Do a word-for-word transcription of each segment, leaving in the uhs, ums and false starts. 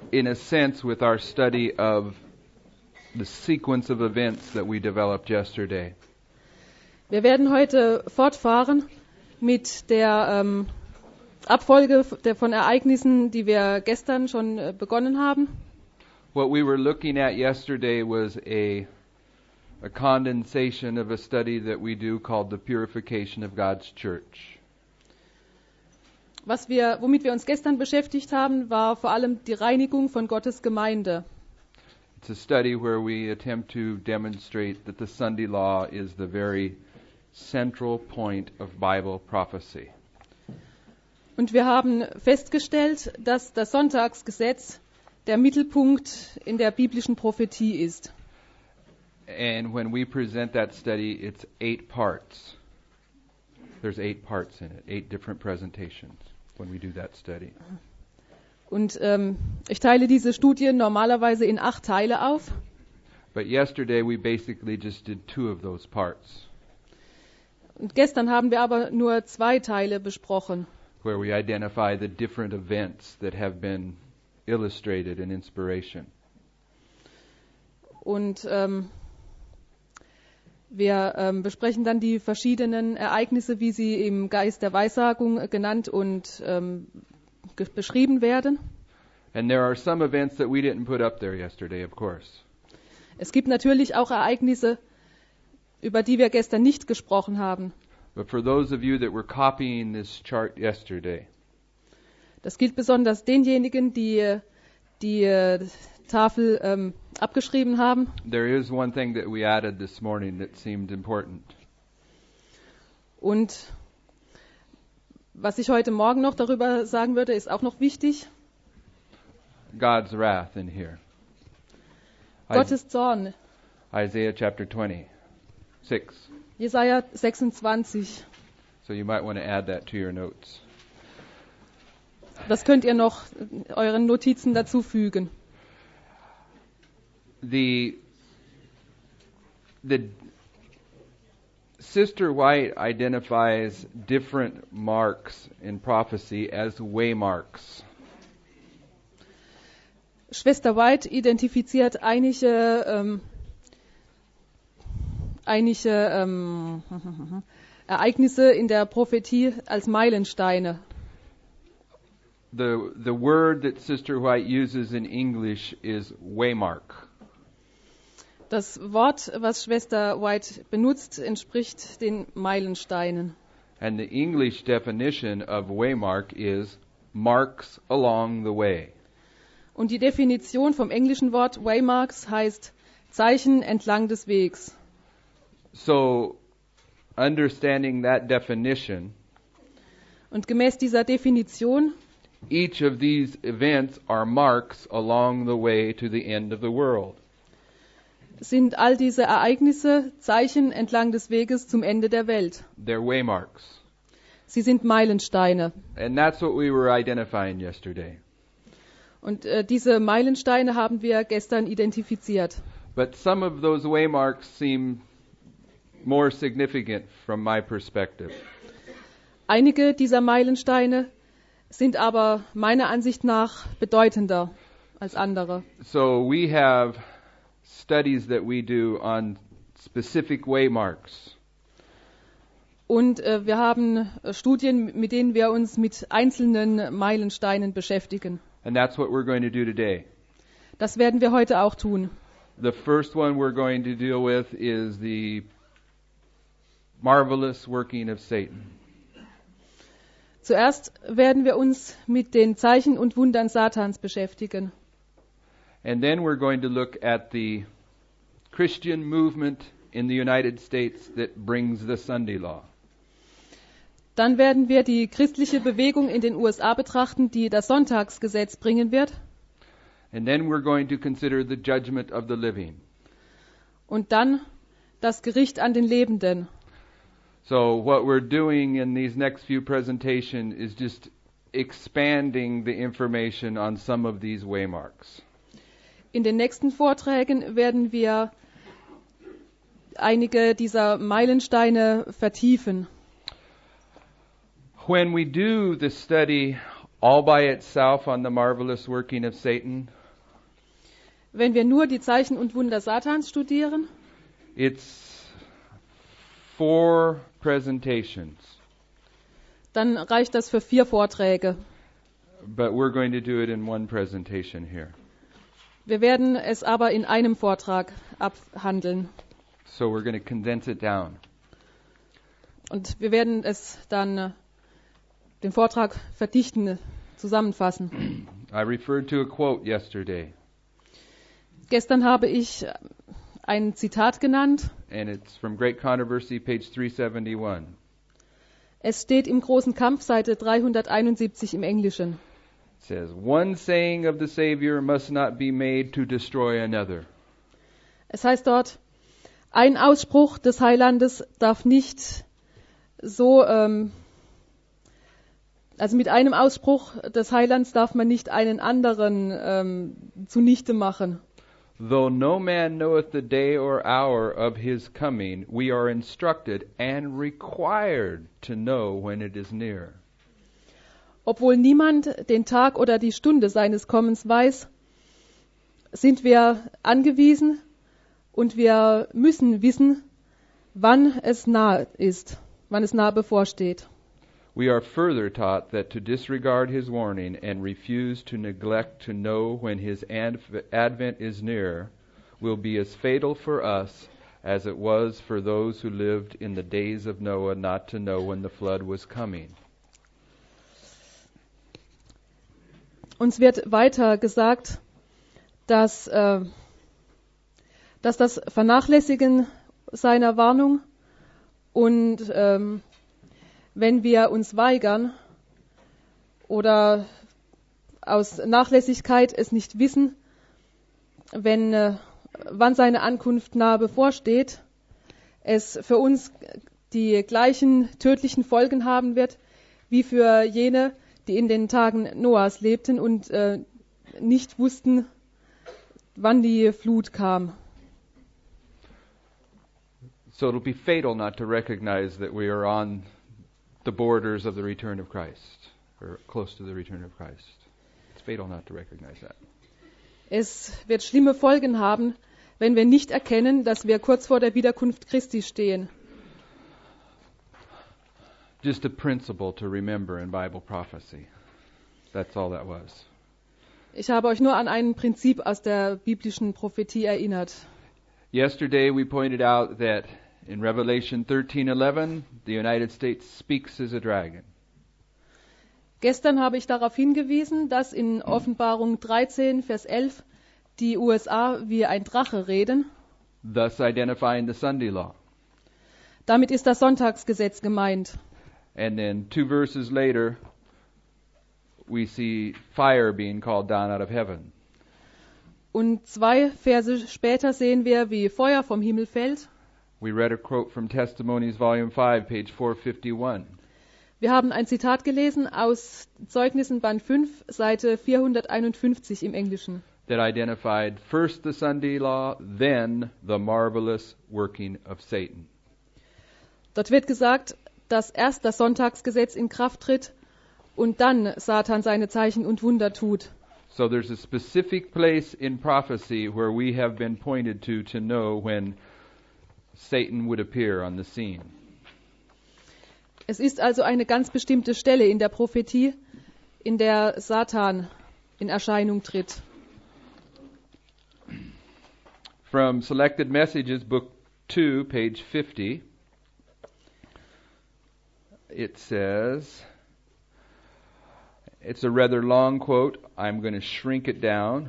in a sense, with our study of the sequence of events that we developed yesterday. Wir werden heute fortfahren mit der ähm, Abfolge der, von Ereignissen, die wir gestern schon äh, begonnen haben. What we were looking at yesterday was a, a condensation of a study that we do called the Purification of God's Church. Was wir, womit wir uns gestern beschäftigt haben, war vor allem die Reinigung von Gottes Gemeinde. It's a study where we attempt to demonstrate that the Sunday law is the very central point of Bible prophecy. Und wir haben festgestellt, dass das Sonntagsgesetz der Mittelpunkt in der biblischen Prophetie ist. And when we present that study, it's eight parts. There's eight parts in it, eight different presentations when we do that study. Und ähm, ich teile diese Studie normalerweise in acht Teile auf. But yesterday we basically just did two of those parts, Und gestern haben wir aber nur zwei Teile besprochen, where we identify the different events that have been illustrated in inspiration. Und ähm, wir ähm, besprechen dann die verschiedenen Ereignisse, wie sie im Geist der Weissagung genannt und ähm, ge- beschrieben werden. And there are some events that we didn't put up there yesterday, of course. Es gibt natürlich auch Ereignisse, über die wir gestern nicht gesprochen haben. But for those of you that were copying this chart yesterday, Das gilt besonders denjenigen, die die äh, Tafel ähm, abgeschrieben haben. there is one thing that we added this morning that seemed important. Und was ich heute Morgen noch darüber sagen würde, ist auch noch wichtig. God's wrath in here. Gottes Zorn. Isaiah chapter twenty-six. Jesaja sechsundzwanzig. So you might want to add that to your notes. Das könnt ihr noch euren Notizen dazu fügen. The the Sister White identifies different marks in prophecy as waymarks. Schwester White identifiziert einige, ähm, einige ähm, Ereignisse in der Prophetie als Meilensteine. The the word that Sister White uses in English is waymark. Das Wort, was Schwester White benutzt, entspricht den Meilensteinen. And the English definition of waymark is marks along the way. Und die Definition vom englischen Wort Waymarks heißt Zeichen entlang des Wegs. So understanding that definition, Und gemäß dieser Definition each of these events are marks along the way to the end of the world. sind all diese Ereignisse Zeichen entlang des Weges zum Ende der Welt. They're waymarks. Sie sind Meilensteine. And that's what we were identifying yesterday. Und äh, diese Meilensteine haben wir gestern identifiziert. But some of those waymarks seem more significant from my perspective. Einige dieser Meilensteine sind aber meiner Ansicht nach bedeutender als andere. So we have studies that we do on specific waymarks. Und äh, wir haben äh, Studien, mit denen wir uns mit einzelnen Meilensteinen beschäftigen. And that's what we're going to do today. Das werden wir heute auch tun. The first one we're going to deal with is the marvelous working of Satan. Zuerst werden wir uns mit den Zeichen und Wundern Satans beschäftigen. And then we're going to look at the Christian movement in the United States that brings the Sunday law. Dann werden wir die christliche Bewegung in den U S A betrachten, die das Sonntagsgesetz bringen wird. And then we're going to consider the judgment of the living. Und dann das Gericht an den Lebenden. So what we're doing in these next few presentations is just expanding the information on some of these waymarks. In den nächsten Vorträgen werden wir einige dieser Meilensteine vertiefen. When we do the study all by itself on the marvelous working of Satan, wenn wir nur die Zeichen und Wunder Satans studieren, it's four presentations. dann reicht das für vier Vorträge. But we're going to do it in one presentation here. Wir werden es aber in einem Vortrag abhandeln. So we're going to condense it down. Und wir werden es dann, äh, den Vortrag verdichten, zusammenfassen. I referred to a quote yesterday, Gestern habe ich ein Zitat genannt. and it's from Great Controversy, page three seventy-one. Es steht im großen Kampf, Seite dreihunderteinundsiebzig im Englischen. It says, one saying of the Savior must not be made to destroy another. Es heißt dort, ein Ausspruch des Heilandes darf nicht so, ähm, also mit einem Ausspruch des Heilands darf man nicht einen anderen ähm, zunichte machen. Though no man knoweth the day or hour of his coming, we are instructed and required to know when it is near. Obwohl niemand den Tag oder die Stunde seines Kommens weiß, sind wir angewiesen und wir müssen wissen, wann es nahe ist, wann es nahe bevorsteht. We are further taught that to disregard his warning and refuse to neglect to know when his adv- advent is near will be as fatal for us as it was for those who lived in the days of Noah not to know when the flood was coming. Uns wird weiter gesagt, dass, äh, dass das Vernachlässigen seiner Warnung und ähm, wenn wir uns weigern oder aus Nachlässigkeit es nicht wissen, wenn, äh, wann seine Ankunft nahe bevorsteht, es für uns die gleichen tödlichen Folgen haben wird, wie für jene, die in den Tagen Noahs lebten und äh, nicht wussten, wann die Flut kam. So it'll be fatal not to recognize that we are on the borders of the return of Christ, or close to the return of Christ. It's fatal not to recognize that. Es wird schlimme Folgen haben, wenn wir nicht erkennen, dass wir kurz vor der Wiederkunft Christi stehen. Just a principle to remember in Bible prophecy. That's all that was. Ich habe euch nur an ein Prinzip aus der biblischen Prophetie erinnert. Yesterday we pointed out that in Revelation thirteen eleven, the United States speaks as a dragon. Gestern habe ich darauf hingewiesen, dass in Offenbarung dreizehn, Vers elf die U S A wie ein Drache reden. Thus identifying the Sunday law. Damit ist das Sonntagsgesetz gemeint. And then two verses later, we see fire being called down out of heaven. Und zwei Verse später sehen wir, wie Feuer vom Himmel fällt. We read a quote from Testimonies, Volume five, page four fifty-one. Wir haben ein Zitat gelesen aus Zeugnissen Band fünf, Seite vierhunderteinundfünfzig im Englischen. That identified first the Sunday law, then the marvelous working of Satan. Dort wird gesagt, dass erst das Sonntagsgesetz in Kraft tritt und dann Satan seine Zeichen und Wunder tut. So there's a specific place in prophecy where we have been pointed to to know when Satan would appear on the scene. Es ist also eine ganz bestimmte Stelle in der Prophetie, in der Satan in Erscheinung tritt. From Selected Messages, Book two, page fifty, it says, it's a rather long quote. I'm going to shrink it down.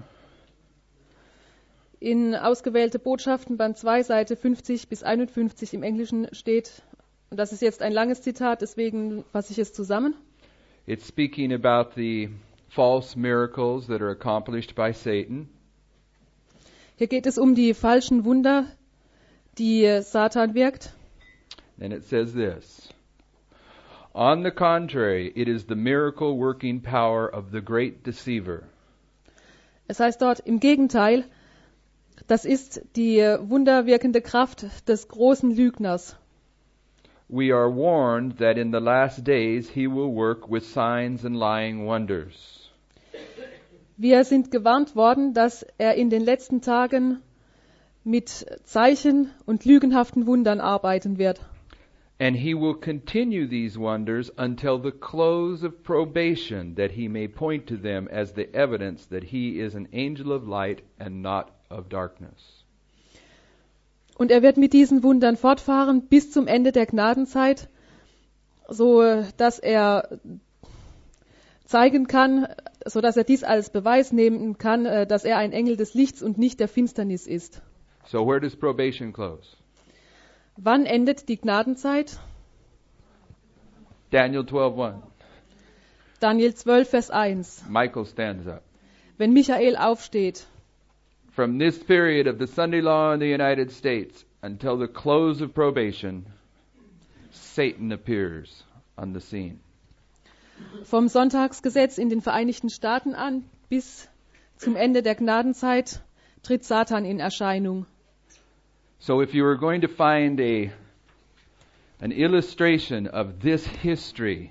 In Ausgewählte Botschaften, Band zwei, Seite fünfzig bis einundfünfzig im Englischen steht, und das ist jetzt ein langes Zitat, deswegen fasse ich es zusammen. It's speaking about the false miracles that are accomplished by Satan. Hier geht es um die falschen Wunder, die Satan wirkt. And it says this. On the contrary, it is the miracle working power of the great deceiver. Es heißt dort, im Gegenteil, das ist die wunderwirkende Kraft des großen Lügners. we are warned that in the last days he will work with signs and lying wonders. Wir sind gewarnt worden, dass er in den letzten Tagen mit Zeichen und lügenhaften Wundern arbeiten wird. And he will continue these wonders until the close of probation, that he may point to them as the evidence that he is an angel of light and not of darkness. Und er wird mit diesen Wundern fortfahren bis zum Ende der Gnadenzeit, so dass er zeigen kann, so dass er dies als Beweis nehmen kann, dass er ein Engel des Lichts und nicht der Finsternis ist. So where does probation close? Wann endet die Gnadenzeit? Daniel twelve one. Daniel zwölf, Vers eins. Michael stands up. Wenn Michael aufsteht. From this period of the Sunday law in the United States until the close of probation, Satan appears on the scene. Vom Sonntagsgesetz in den Vereinigten Staaten an bis zum Ende der Gnadenzeit tritt Satan in Erscheinung. So if you were going to find a an illustration of this history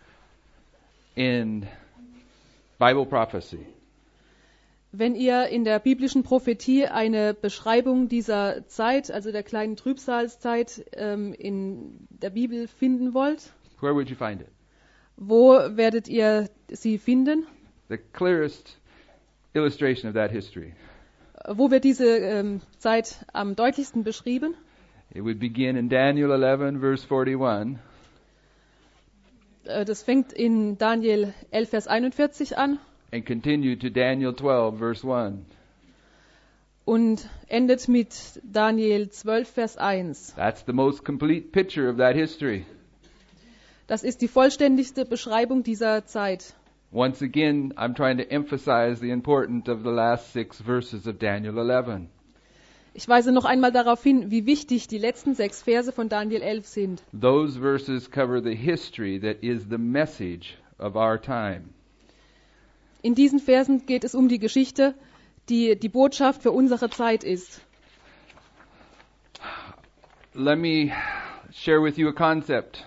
in Bible prophecy, wenn ihr in der biblischen Prophetie eine Beschreibung dieser Zeit, also der kleinen Trübsalzeit, ähm, in der Bibel finden wollt, where would you find it? Wo werdet ihr sie finden? The clearest illustration of that history. Wo wird diese ähm, Zeit am deutlichsten beschrieben? It would begin in Daniel eleven, verse forty-one. Äh, das fängt in Daniel elf, Vers einundvierzig an. And continue to Daniel twelve, verse one. Und endet mit Daniel zwölf, Vers eins. That's the most complete picture of that history. Das ist die vollständigste Beschreibung dieser Zeit. Once again, I'm trying to emphasize the importance of the last six verses of Daniel eleven. Ich weise noch einmal darauf hin, wie wichtig die letzten sechs Verse von Daniel elf sind. Those verses cover the history that is the message of our time. In diesen Versen geht es um die Geschichte, die die Botschaft für unsere Zeit ist. Let me share with you a concept.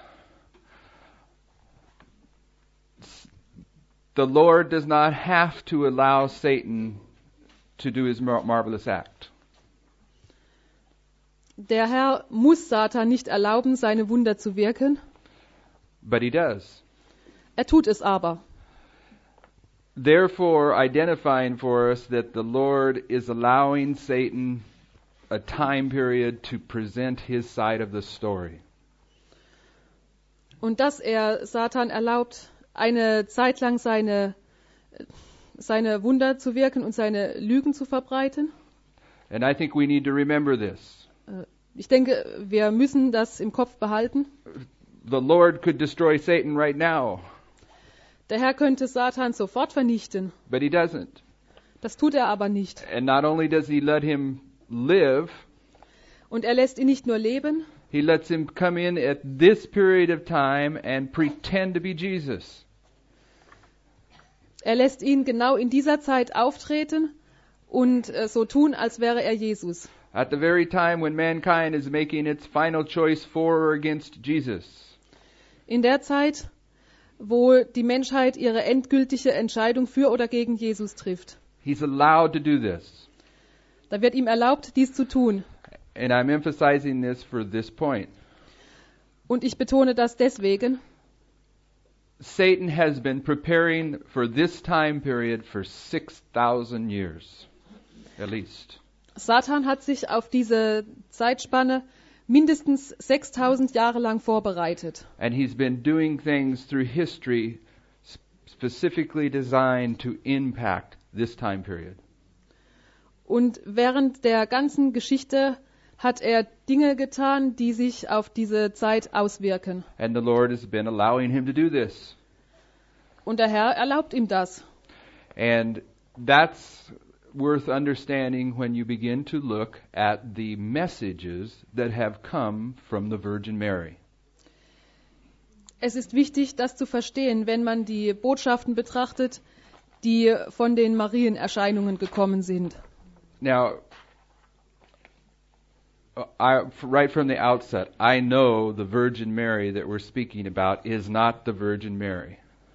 The Lord does not have to allow Satan to do his mar- marvelous act. Der Herr muss Satan nicht erlauben, seine Wunder zu wirken. But he does. Er tut es aber. Therefore, identifying for us that the Lord is allowing Satan a time period to present his side of the story. Und dass er Satan erlaubt, eine Zeit lang seine, seine Wunder zu wirken und seine Lügen zu verbreiten. And I think we need to remember this. Ich denke, wir müssen das im Kopf behalten. The Lord could destroy Satan right now. Der Herr könnte Satan sofort vernichten. But he doesn't. Das tut er aber nicht. And not only does he let him live, und er lässt ihn nicht nur leben, he lets him come in at this period of time and pretend to be Jesus. Er lässt ihn genau in dieser Zeit auftreten und äh, so tun, als wäre er Jesus. At the very time when mankind is making its final choice for or against Jesus. In der Zeit, wo die Menschheit ihre endgültige Entscheidung für oder gegen Jesus trifft. He's allowed to do this. Da wird ihm erlaubt, dies zu tun. And I'm emphasizing this for this point. Und ich betone das deswegen. Satan has been preparing for this time period for six thousand years, at least. Satan hat sich auf diese Zeitspanne mindestens sechstausend Jahre lang vorbereitet. And he's been doing things through history specifically designed to impact this time period. Und während der ganzen Geschichte hat er Dinge getan, die sich auf diese Zeit auswirken. And the Lord has been allowing him to do this. Und der Herr erlaubt ihm das. And that's worth understanding when you begin to look at the messages that have come from the Virgin Mary. Es ist wichtig, das zu verstehen, wenn man die Botschaften betrachtet, die von den Marienerscheinungen gekommen sind. Now, I, right from the outset, I know the Virgin Mary that we're speaking about is not the Virgin Mary.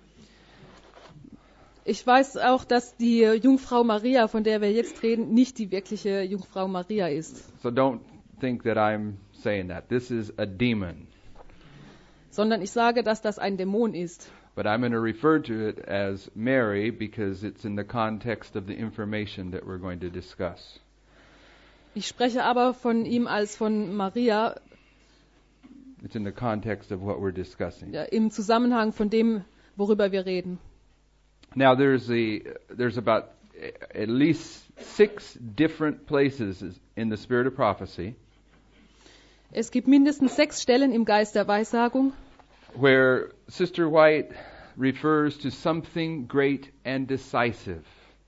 Ich weiß auch, dass die Jungfrau Maria, von der wir jetzt reden, nicht die wirkliche Jungfrau Maria ist. So don't think that I'm saying that. This is a demon. Sondern ich sage, dass das ein Dämon ist. But I'm going to refer to it as Mary because it's in the context of the information that we're going to discuss. Ich spreche aber von ihm als von Maria. It's in the context of what we're discussing. Ja, im Zusammenhang von dem, worüber wir reden. Now there's a there's about at least six different places in the spirit of prophecy. Es gibt mindestens sechs Stellen im Geist der Weissagung, where Sister White refers to something great and decisive.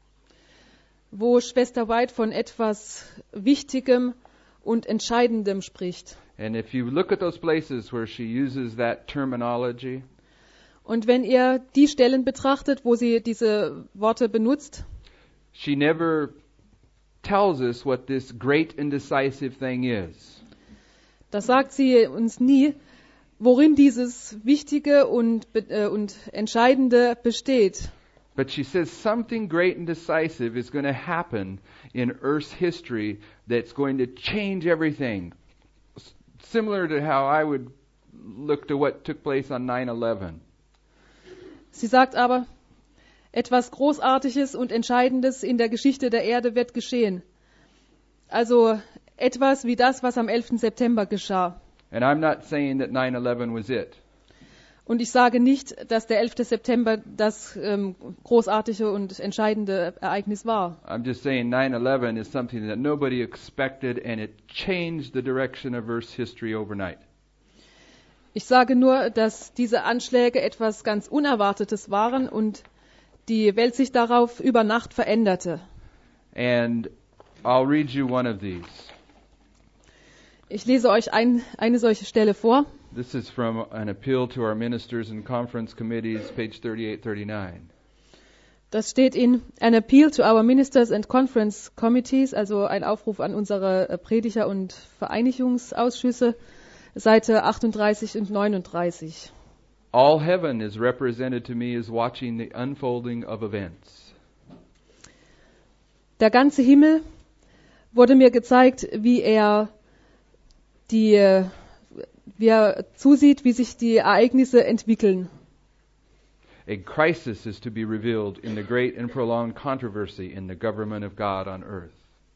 Wo Schwester White von etwas Wichtigem und Entscheidendem spricht. And if you look at those places where she uses that terminology, und wenn ihr die Stellen betrachtet, wo sie diese Worte benutzt, she never tells us what this great and decisive thing is. Da sagt sie uns nie, worin dieses Wichtige und, äh, und Entscheidende besteht. But she says something great and decisive is going to happen in Earth's history that's going to change everything. S- similar to how I would look to what took place on nine eleven. Sie sagt aber, etwas Großartiges und Entscheidendes in der Geschichte der Erde wird geschehen. Also etwas wie das, was am elften September geschah. And I'm not saying that nine eleven was it. Und ich sage nicht, dass der elfte September das ähm, großartige und entscheidende Ereignis war. I'm just saying nine eleven is something that nobody expected and it changed the direction of Earth's history overnight. Ich sage nur, dass diese Anschläge etwas ganz Unerwartetes waren und die Welt sich darauf über Nacht veränderte. And I'll read you one of these. Ich lese euch ein, eine solche Stelle vor. This is from an appeal to our ministers and conference committees, page thirty-eight thirty-nine. Das steht in An Appeal to Our Ministers and Conference Committees, also ein Aufruf an unsere Prediger und Vereinigungsausschüsse, Seite achtunddreißig und neununddreißig. All heaven is represented to me as watching the unfolding of events. Der ganze Himmel wurde mir gezeigt, wie er die, wie er zusieht, wie sich die Ereignisse entwickeln. A crisis is to be revealed in the great and prolonged controversy in the government of God on earth.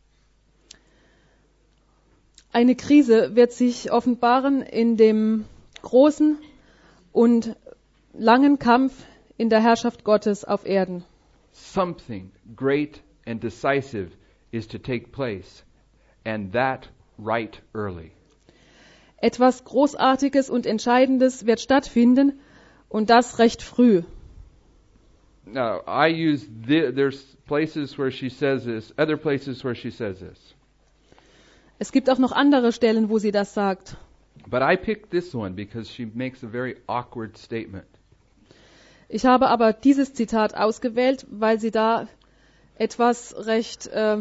Eine Krise wird sich offenbaren in dem großen und langen Kampf in der Herrschaft Gottes auf Erden. Something great and decisive is to take place, and that right early. Etwas Großartiges und Entscheidendes wird stattfinden und das recht früh. Now, I use the, there's places where she says this, other places where she says this. Es gibt auch noch andere Stellen, wo sie das sagt. But I picked this one because she makes a very awkward statement. Ich habe aber dieses Zitat ausgewählt, weil sie da etwas recht äh,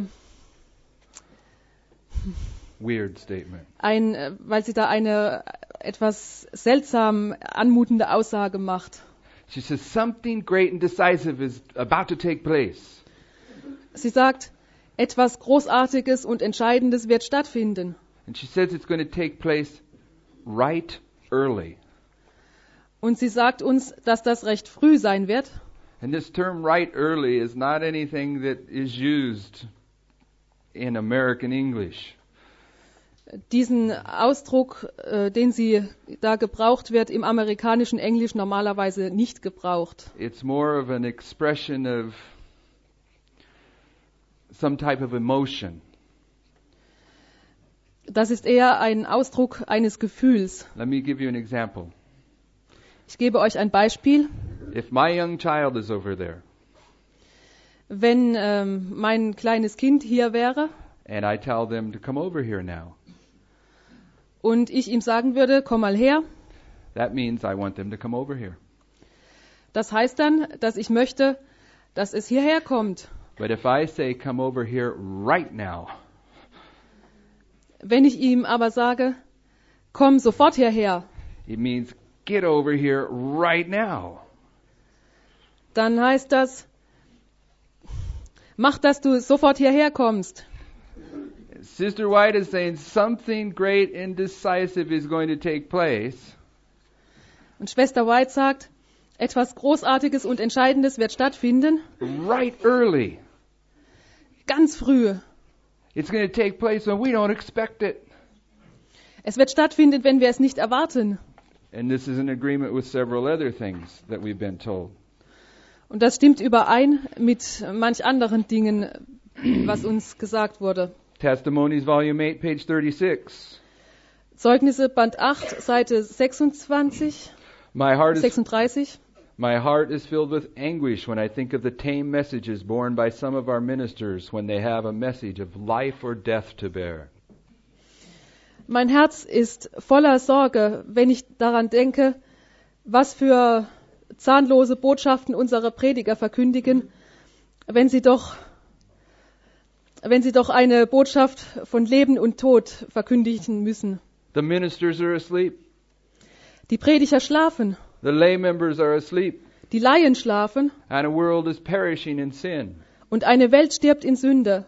Weird statement. ein, äh, weil sie da eine etwas seltsam anmutende Aussage macht. She says something great and decisive is about to take place. Sie sagt, etwas Großartiges und Entscheidendes wird stattfinden. And she says it's going to take place right early. Und sie sagt uns, dass das recht früh sein wird. And this term right early is not anything that is used in American English. Diesen Ausdruck, äh, den sie da gebraucht wird, im amerikanischen Englisch normalerweise nicht gebraucht. It's more of an expression of some type of emotion. Das ist eher ein Ausdruck eines Gefühls. Let me give you an example. Ich gebe euch ein Beispiel. If my young child is over there, Wenn ähm, mein kleines Kind hier wäre and I tell them to come over here now, und ich ihm sagen würde, komm mal her, that means I want them to come over here. das heißt dann, dass ich möchte, dass es hierher kommt. But if I say come over here right now, Wenn ich ihm aber sage, komm sofort hierher, it means get over here right now. dann heißt das, mach, dass du sofort hierher kommst. Sister White is saying something great and decisive is going to take place. Und Schwester White sagt, etwas Großartiges und Entscheidendes wird stattfinden. Right early. Ganz früh. It's going to take place when we don't expect it. Es wird stattfinden, wenn wir es nicht erwarten. And this is in agreement with several other things that we've been told. Und das stimmt überein mit manch anderen Dingen, was uns gesagt wurde. Testimonies, Volume eight, page thirty-six. Zeugnisse, Band acht, Seite sechsundzwanzig, My heart is sechsunddreißig. My heart is filled with anguish when I think of the tame messages borne by some of our ministers when they have a message of life or death to bear. Mein Herz ist voller Sorge, wenn ich daran denke, was für zahnlose Botschaften unsere Prediger verkündigen, wenn sie doch, wenn sie doch eine Botschaft von Leben und Tod verkündigen müssen. The ministers are asleep. Die Prediger schlafen, The lay members are asleep. die Laien schlafen And a world is perishing in sin. und eine Welt stirbt in Sünde.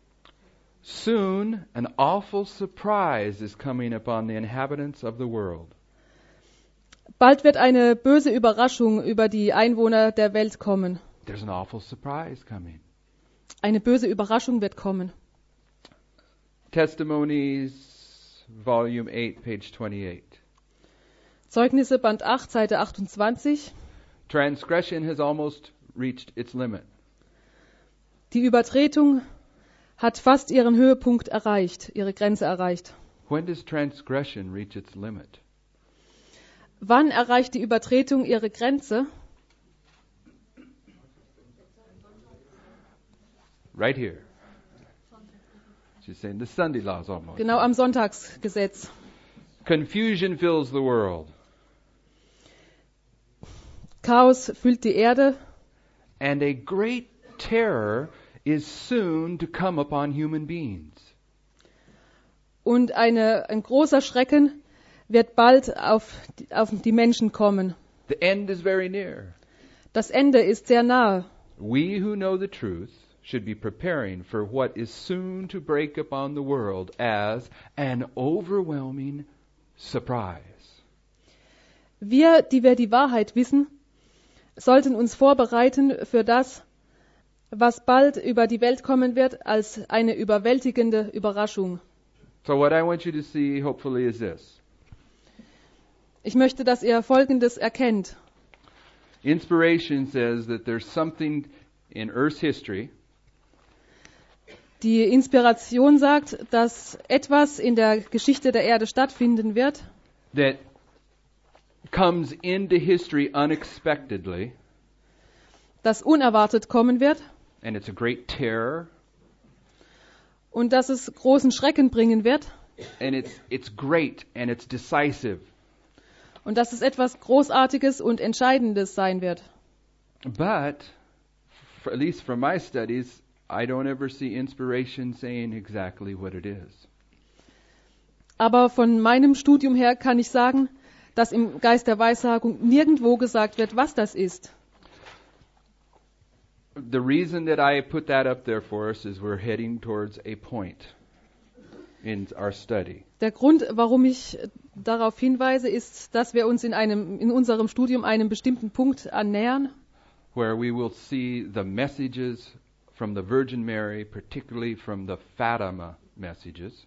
Soon, an awful surprise is coming upon the inhabitants of the world. Bald wird eine böse Überraschung über die Einwohner der Welt kommen. There's an awful surprise coming. Eine böse Überraschung wird kommen. Testimonies, Volume eight, page twenty-eight. Zeugnisse, Band acht, Seite achtundzwanzig. Transgression has almost reached its limit. Die Übertretung hat fast ihren Höhepunkt erreicht, ihre Grenze erreicht. When does transgression reach its limit? Wann erreicht die Übertretung ihre Grenze? Right here. She's saying the Sunday laws almost. Genau am Sonntagsgesetz. Confusion fills the world. Chaos füllt die Erde And a great terror is soon to come upon human beings. und eine, ein großer Schrecken wird bald auf die, auf die Menschen kommen. The end is very near. Das Ende ist sehr nahe. We who know the truth should be preparing for what is soon to break upon the world as an overwhelming surprise. Wir, die wir die Wahrheit wissen, sollten uns vorbereiten für das, was bald über die Welt kommen wird, als eine überwältigende Überraschung. So what I want you to see, hopefully, is this. Ich möchte, dass ihr Folgendes erkennt. Inspiration says that there's something in Earth's history Die Inspiration sagt, dass etwas in der Geschichte der Erde stattfinden wird, that comes into history unexpectedly, das unerwartet kommen wird and it's a great terror, und dass es großen Schrecken bringen wird and it's it's great and it's decisive. und dass es etwas Großartiges und Entscheidendes sein wird. But, for, at least from my studies, I don't ever see inspiration saying exactly what it is. Aber von meinem Studium her kann ich sagen, dass im Geist der Weissagung nirgendwo gesagt wird, was das ist. The reason that I put that up there for us is we're heading towards a point in our study. Der Grund, warum ich darauf hinweise, ist, dass wir uns in einem, in unserem Studium einem bestimmten Punkt annähern, Where we will see the messages from the Virgin Mary, particularly from the Fatima messages,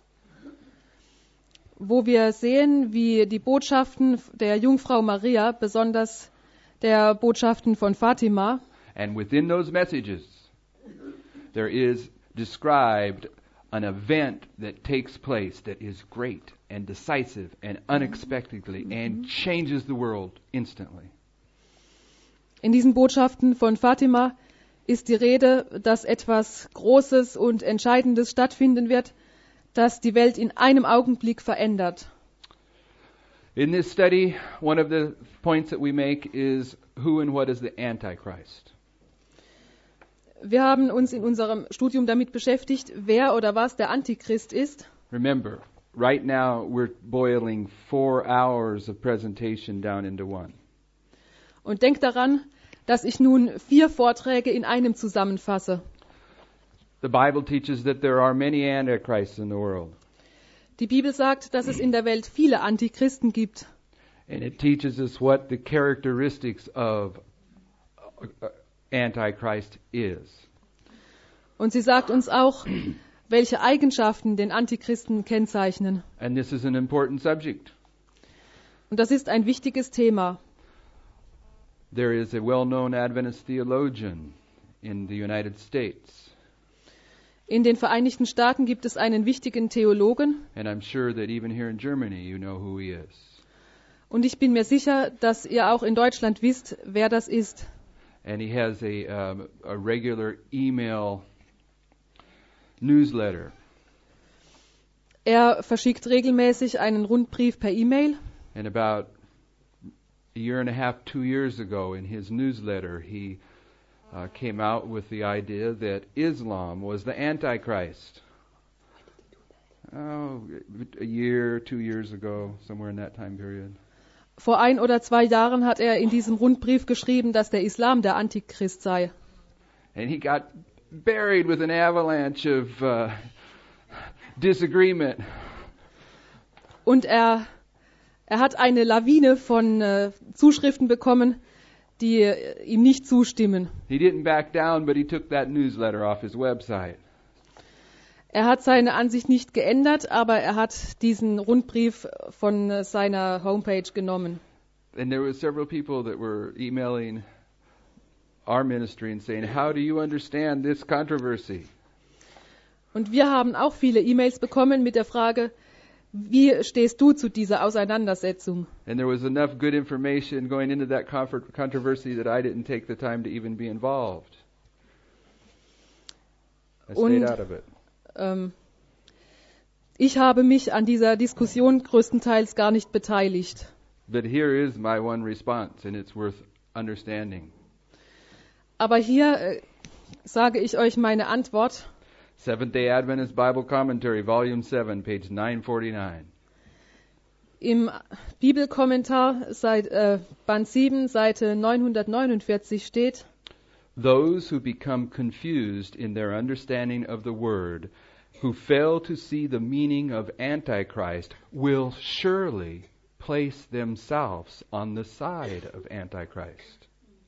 wo wir sehen, wie die Botschaften der Jungfrau Maria, besonders der Botschaften von Fatima, and within those messages there is described an event that takes place that is great and decisive and unexpectedly and changes the world instantly. in diesen Botschaften von Fatima ist die Rede, dass etwas Großes und Entscheidendes stattfinden wird, das die Welt in einem Augenblick verändert. In this study, one of the points that we make is who and what is the Antichrist. Wir haben uns in unserem Studium damit beschäftigt, wer oder was der Antichrist ist. Remember, right now we're boiling four hours of presentation down into one. Und denkt daran, dass ich nun vier Vorträge in einem zusammenfasse. The Bible teaches that there are many antichrists in the world. Die Bibel sagt, dass es in der Welt viele Antichristen gibt. And it teaches us what the characteristics of Antichrist is. Und sie sagt uns auch, welche Eigenschaften den Antichristen kennzeichnen. And this is an important subject. Und das ist ein wichtiges Thema. There is a well-known Adventist theologian in the United States. In den Vereinigten Staaten gibt es einen wichtigen Theologen. And I'm sure that even here in Germany you know who he is. Und ich bin mir sicher, dass ihr auch in Deutschland wisst, wer das ist. And he has a, um, a regular email newsletter. Er verschickt regelmäßig einen Rundbrief per E-Mail. And about a year and a half, two years ago, in his newsletter, he uh, came out with the idea that Islam was the Antichrist. Oh, a year, two years ago, somewhere in that time period. Vor ein oder zwei Jahren hat er in diesem Rundbrief geschrieben, dass der Islam der Antichrist sei. And he got buried with an avalanche of uh, disagreement. Und er, er hat eine Lawine von äh, Zuschriften bekommen, die äh, ihm nicht zustimmen. He didn't back down, but he took that newsletter off his website. Er hat seine Ansicht nicht geändert, aber er hat diesen Rundbrief von äh, seiner Homepage genommen. And there were several people that were emailing our ministry and saying, "How do you understand this controversy?" Und wir haben auch viele E-Mails bekommen mit der Frage, wie stehst du zu dieser Auseinandersetzung? And there was enough good information going into that controversy that I didn't take the time to even be involved. I stayed Und out of it. ähm, ich habe mich an dieser Diskussion größtenteils gar nicht beteiligt. But here is my one response, and it's worth understanding. Aber hier äh, sage ich euch meine Antwort. Seventh-day Adventist Bible Commentary, Volume seven, page nine forty-nine. Im Bibelkommentar seit, äh, Band sieben, Seite neunhundertneunundvierzig steht: Those who become confused in their understanding of the word, who fail to see the meaning of Antichrist, will surely place themselves on the side of Antichrist.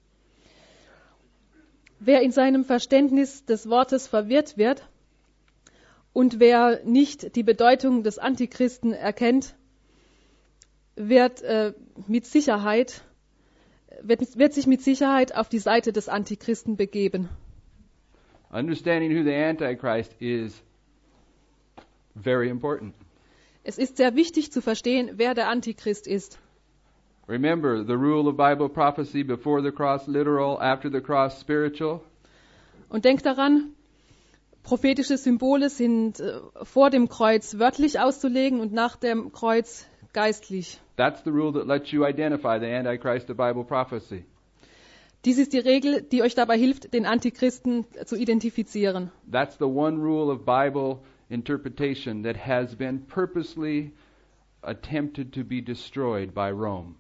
Wer in seinem Verständnis des Wortes verwirrt wird und wer nicht die Bedeutung des Antichristen erkennt, wird äh, mit Sicherheit wird, wird sich mit Sicherheit auf die Seite des Antichristen begeben. Understanding who the Antichrist is very important. Es ist sehr wichtig zu verstehen, wer der Antichrist ist. Remember the rule of Bible prophecy: before the cross literal, after the cross spiritual. Und denkt daran, prophetische Symbole sind äh, vor dem Kreuz wörtlich auszulegen und nach dem Kreuz geistlich. That's the rule that lets you identify the Antichrist of Bible prophecy. Dies ist die Regel, die euch dabei hilft, den Antichristen zu identifizieren. That's the one rule of Bible interpretation that has been purposely attempted to be destroyed by Rome.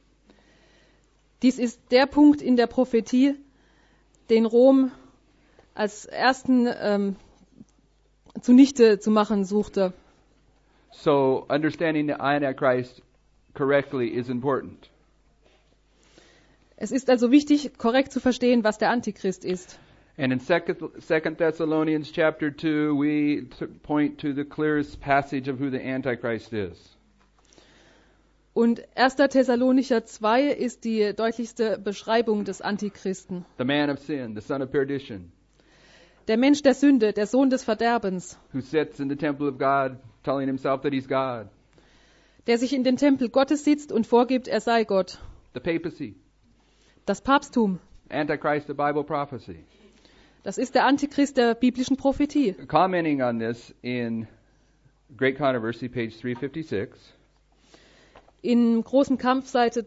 Dies ist der Punkt in der Prophetie, den Rom als ersten ähm, zunichte zu machen suchte. So understanding the Antichrist correctly is important. Es ist also wichtig, korrekt zu verstehen, was der Antichrist ist. And in Second Thessalonians chapter two, we t- point to the clearest passage of who the Antichrist is. Und erster Thessalonicher zwei ist die deutlichste Beschreibung des Antichristen. The man of sin, the son of perdition, Der Mensch der Sünde, der Sohn des Verderbens, who sits in the temple of God, telling himself that he's God. der sich in den Tempel Gottes sitzt und vorgibt, er sei Gott. The papacy, Das Papsttum, Antichrist of Bible prophecy. das ist der Antichrist der biblischen Prophetie. Commenting on this in Great Controversy, page three fifty-six. In großem Kampf, Seite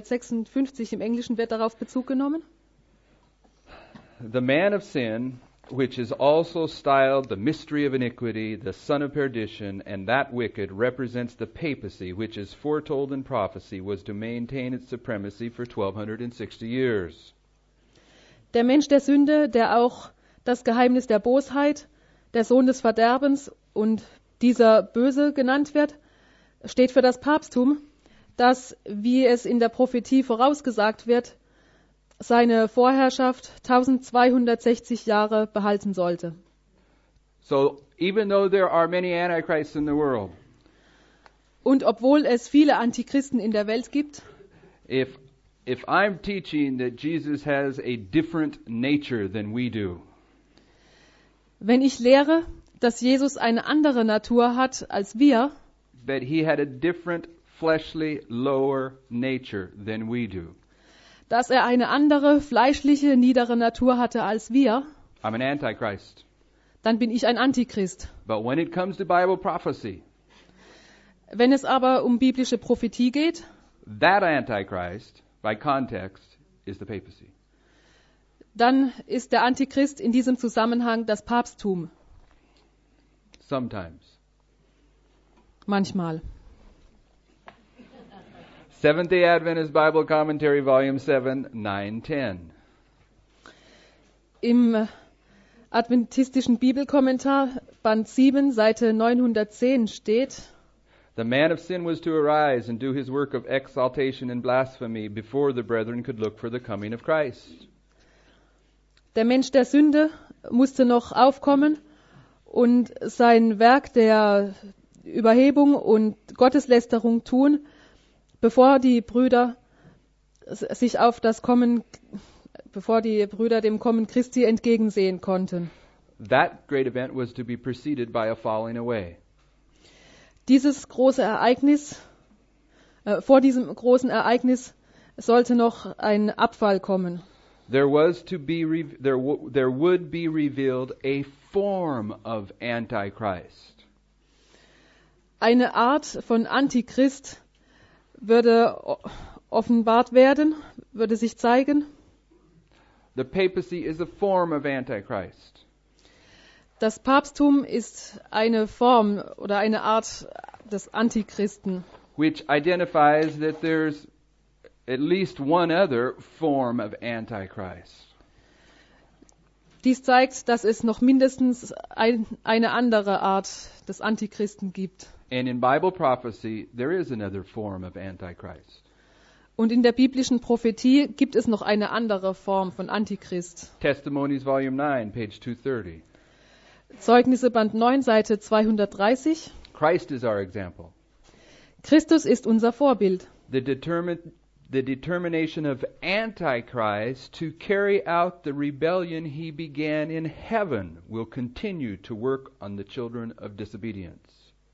dreihundertsechsundfünfzig im Englischen, wird darauf Bezug genommen. The man of sin which is also styled the mystery of iniquity, the son of perdition, and that wicked represents the papacy, which is foretold in prophecy, was to maintain its supremacy for twelve sixty years. Der Mensch der Sünde, der auch das Geheimnis der Bosheit, der Sohn des Verderbens und dieser Böse genannt wird, steht für das Papsttum, das, wie es in der Prophetie vorausgesagt wird, seine Vorherrschaft zwölfhundertsechzig Jahre behalten sollte. So, even though there are many antichrists in the world, Und obwohl es viele Antichristen in der Welt gibt, if if I'm teaching that Jesus has a different nature than we do, wenn ich lehre, dass Jesus eine andere Natur hat als wir, that he had a different fleshly lower nature than we do, dass er eine andere fleischliche, niedere Natur hatte als wir, I'm an antichrist. dann bin ich ein Antichrist. But when it comes to Bible prophecy, Wenn es aber um biblische Prophetie geht, that antichrist, by context, is the papacy. dann ist der Antichrist in diesem Zusammenhang das Papsttum. Sometimes. Manchmal. Seventh-day Adventist Bible Commentary, Volume seven, nine ten. Im adventistischen Bibelkommentar, Band sieben, Seite neunhundertzehn steht: The man of sin was to arise and do his work of exaltation and blasphemy before the brethren could look for the coming of Christ. Der Mensch der Sünde musste noch aufkommen und sein Werk der Überhebung und Gotteslästerung tun, bevor die Brüder sich auf das Kommen, bevor die Brüder dem Kommen Christi entgegensehen konnten. That great event was to be preceded by a falling away. Dieses große Ereignis, äh, vor diesem großen Ereignis sollte noch ein Abfall kommen. There was to be re- there w- there would be revealed a form of Antichrist. Eine Art von Antichrist würde o- offenbart werden, würde sich zeigen. The papacy is a form of Antichrist. Das Papsttum ist eine Form oder eine Art des Antichristen, Which identifies that there's at least one other form of Antichrist. Dies zeigt, dass es noch mindestens ein, eine andere Art des Antichristen gibt. And in Bible prophecy, there is another form of Antichrist. Und in der biblischen Prophetie gibt es noch eine andere Form von Antichrist. Testimonies, Volume nine, page two thirty. Zeugnisse Band neun, Seite zweihundertdreißig. Christ is our example. Christus ist unser Vorbild. The determin- the determination of Antichrist to carry out the rebellion he began in heaven will continue to work on the children of disobedience.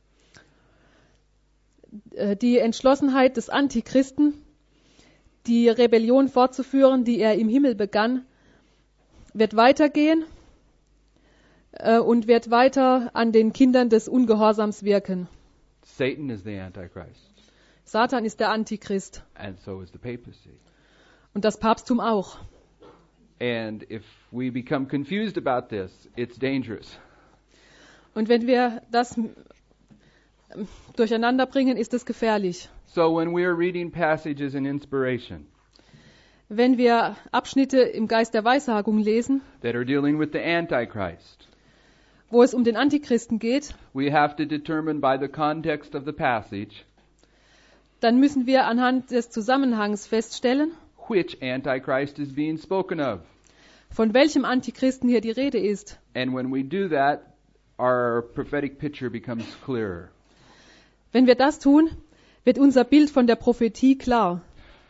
Die Entschlossenheit des Antichristen, die Rebellion fortzuführen, die er im Himmel begann, wird weitergehen äh, und wird weiter an den Kindern des Ungehorsams wirken. Satan is the Antichrist, Satan ist der Antichrist and so is the papacy. und das Papsttum auch. And if we become confused about this, it's dangerous. Und wenn wir das ähm, durcheinander bringen, ist es gefährlich. So when we're reading passages in inspiration Wenn wir Abschnitte im Geist der Weissagung lesen, that are dealing with the Antichrist, wo es um den Antichristen geht, we have to determine by the context of the passage dann müssen wir anhand des Zusammenhangs feststellen, which Antichrist is being spoken of. von welchem Antichristen hier die Rede ist. And when we do that, our prophetic picture becomes clearer. Wenn wir das tun, wird unser Bild von der Prophetie klar.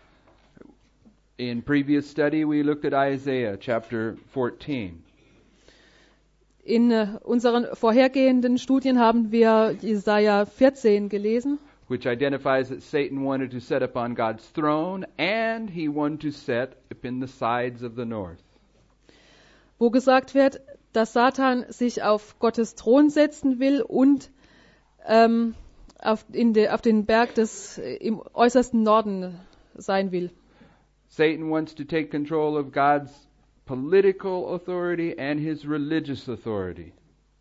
In previous study, we looked at Isaiah chapter fourteen. In äh, unseren vorhergehenden Studien haben wir Jesaja vierzehn gelesen, Which identifies that Satan wanted to set upon God's throne, and he wanted to set up in the sides of the north. wo gesagt wird, dass Satan sich auf Gottes Thron setzen will und ähm, auf, in de, auf den Berg des äh, im äußersten Norden sein will. Satan wants to take control of God's political authority and his religious authority.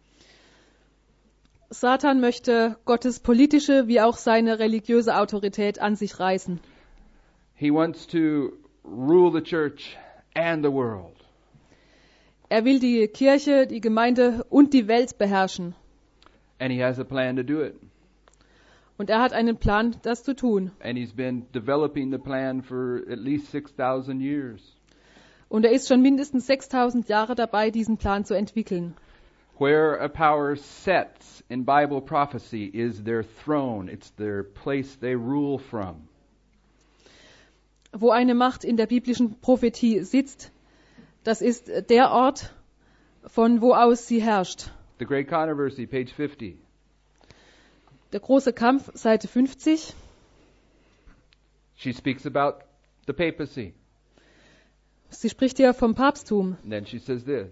Satan möchte Gottes politische wie auch seine religiöse Autorität an sich reißen. He wants to rule the church and the world. Er will die Kirche, die Gemeinde und die Welt beherrschen. And he has a plan to do it. Und er hat einen Plan, das zu tun. And he's been developing the plan for at least six thousand years. Und er ist schon mindestens sechstausend Jahre dabei, diesen Plan zu entwickeln. Where a power sets in Bible prophecy is their throne. It's their place they rule from. Wo eine Macht in der biblischen Prophetie sitzt, das ist der Ort, von wo aus sie herrscht. The Great Controversy, page fifty. Der große Kampf, Seite fünfzig. She speaks about the papacy. Sie spricht hier vom Papsttum. And then she says this.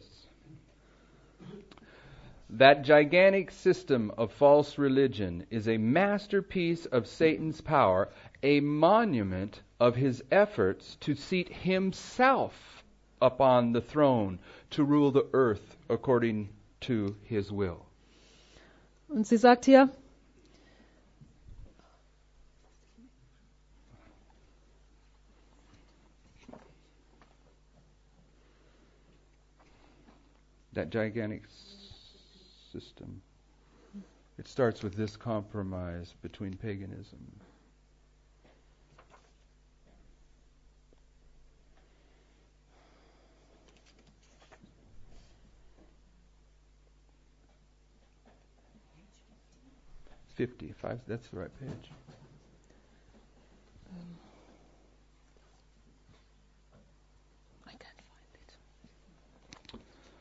That gigantic system of false religion is a masterpiece of Satan's power, a monument of his efforts to seat himself upon the throne, to rule the earth according to his will. Und sie sagt hier, that gigantic system. It starts with this compromise between paganism. fifty-five, that's the right page. Um, I can't find it.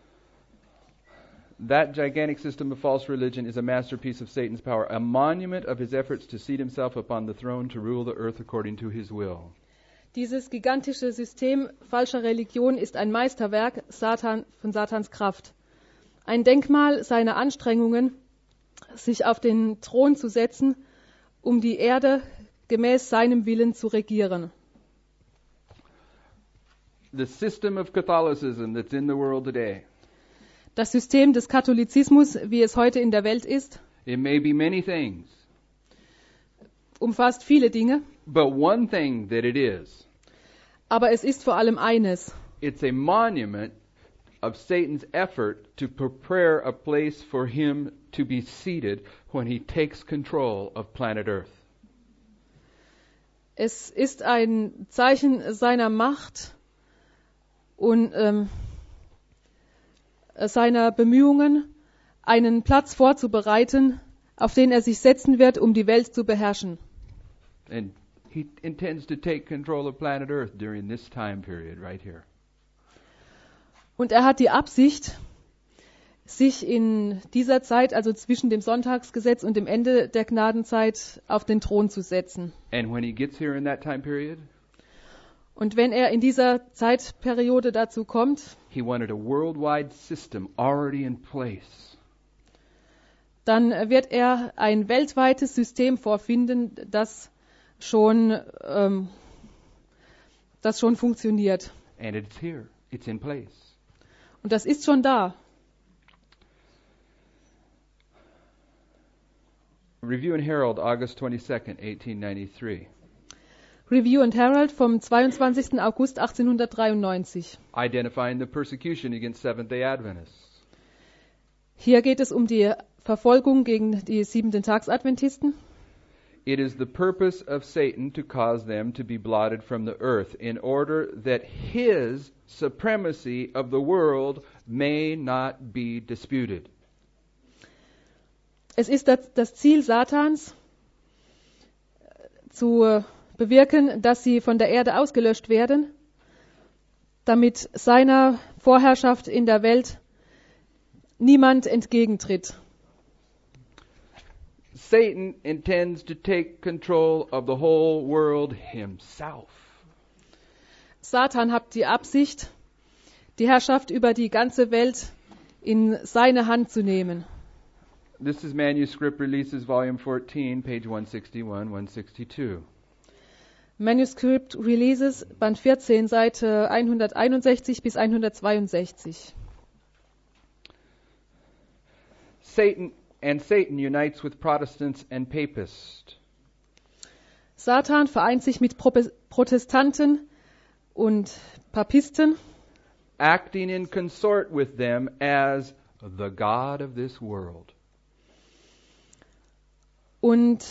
That gigantic system of false religion is a masterpiece of Satan's power, a monument of his efforts to seat himself upon the throne to rule the earth according to his will. Dieses gigantische System falscher Religion ist ein Meisterwerk Satan, von Satans Kraft. Ein Denkmal seiner Anstrengungen, sich auf den Thron zu setzen, um die Erde gemäß seinem Willen zu regieren. The system of Catholicism that's in the world today. Das System des Katholizismus, wie es heute in der Welt ist, It may be many things, umfasst viele Dinge, but one thing that it is, aber es ist vor allem eines. it's a monument of Satan's effort to prepare a place for him to be seated when he takes control of planet Earth. Es ist ein Zeichen seiner Macht und ähm, seiner Bemühungen, einen Platz vorzubereiten, auf den er sich setzen wird, um die Welt zu beherrschen. And he intends to take control of planet Earth during this time period right here. Und er hat die Absicht, sich in dieser Zeit, also zwischen dem Sonntagsgesetz und dem Ende der Gnadenzeit, auf den Thron zu setzen. And when he gets here in that time period, Und wenn er in dieser Zeitperiode dazu kommt, he wanted a worldwide system already in place. dann wird er ein weltweites System vorfinden, das schon, ähm, das schon funktioniert. And it's here. It's in place. Und das ist schon da. Review and Herald, August twenty-second, eighteen ninety-three. Review and Herald vom zweiundzwanzigsten August achtzehnhundertdreiundneunzig. Identifying the persecution against Seventh-day Adventists. Hier geht es um die Verfolgung gegen die Siebenten-Tags-Adventisten. It is the purpose of Satan to cause them to be blotted from the earth in order that his supremacy of the world may not be disputed. Es ist das, das Ziel Satans, zu bewirken, dass sie von der Erde ausgelöscht werden, damit seiner Vorherrschaft in der Welt niemand entgegentritt. Satan intends to take control of the whole world himself. Satan hat die Absicht, die Herrschaft über die ganze Welt in seine Hand zu nehmen. This is Manuscript Releases, Volume fourteen, page one sixty-one, one sixty-two. Manuscript Releases, Band vierzehn, Seite hunderteinundsechzig bis hundertzweiundsechzig. Satan and Satan unites with Protestants and Papists. Satan vereint sich mit Pro- Protestanten und Papisten, acting in consort with them as the God of this world. und,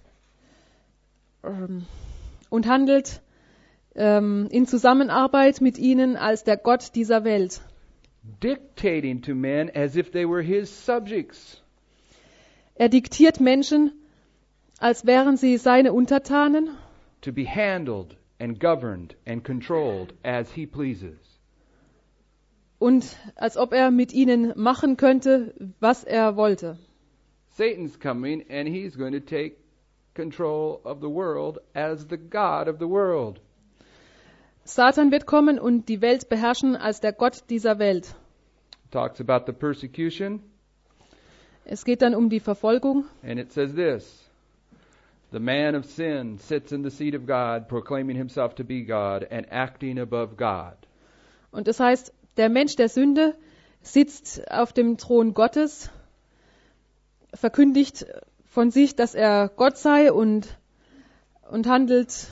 ähm, und handelt ähm, in Zusammenarbeit mit ihnen als der Gott dieser Welt. Dictating to men as if they were his subjects. Er diktiert Menschen, als wären sie seine Untertanen, To be handled and governed and controlled as he pleases. und als ob er mit ihnen machen könnte, was er wollte. Satan's coming and he's going to take control of the world as the God of the world. Satan wird kommen und die Welt beherrschen als der Gott dieser Welt. Talks about the persecution, Es geht dann um die Verfolgung. and it says this: the man of sin sits in the seat of God, proclaiming himself to be God and acting above God. Und es heißt, der Mensch der Sünde sitzt auf dem Thron Gottes, verkündigt von sich, dass er Gott sei und, und handelt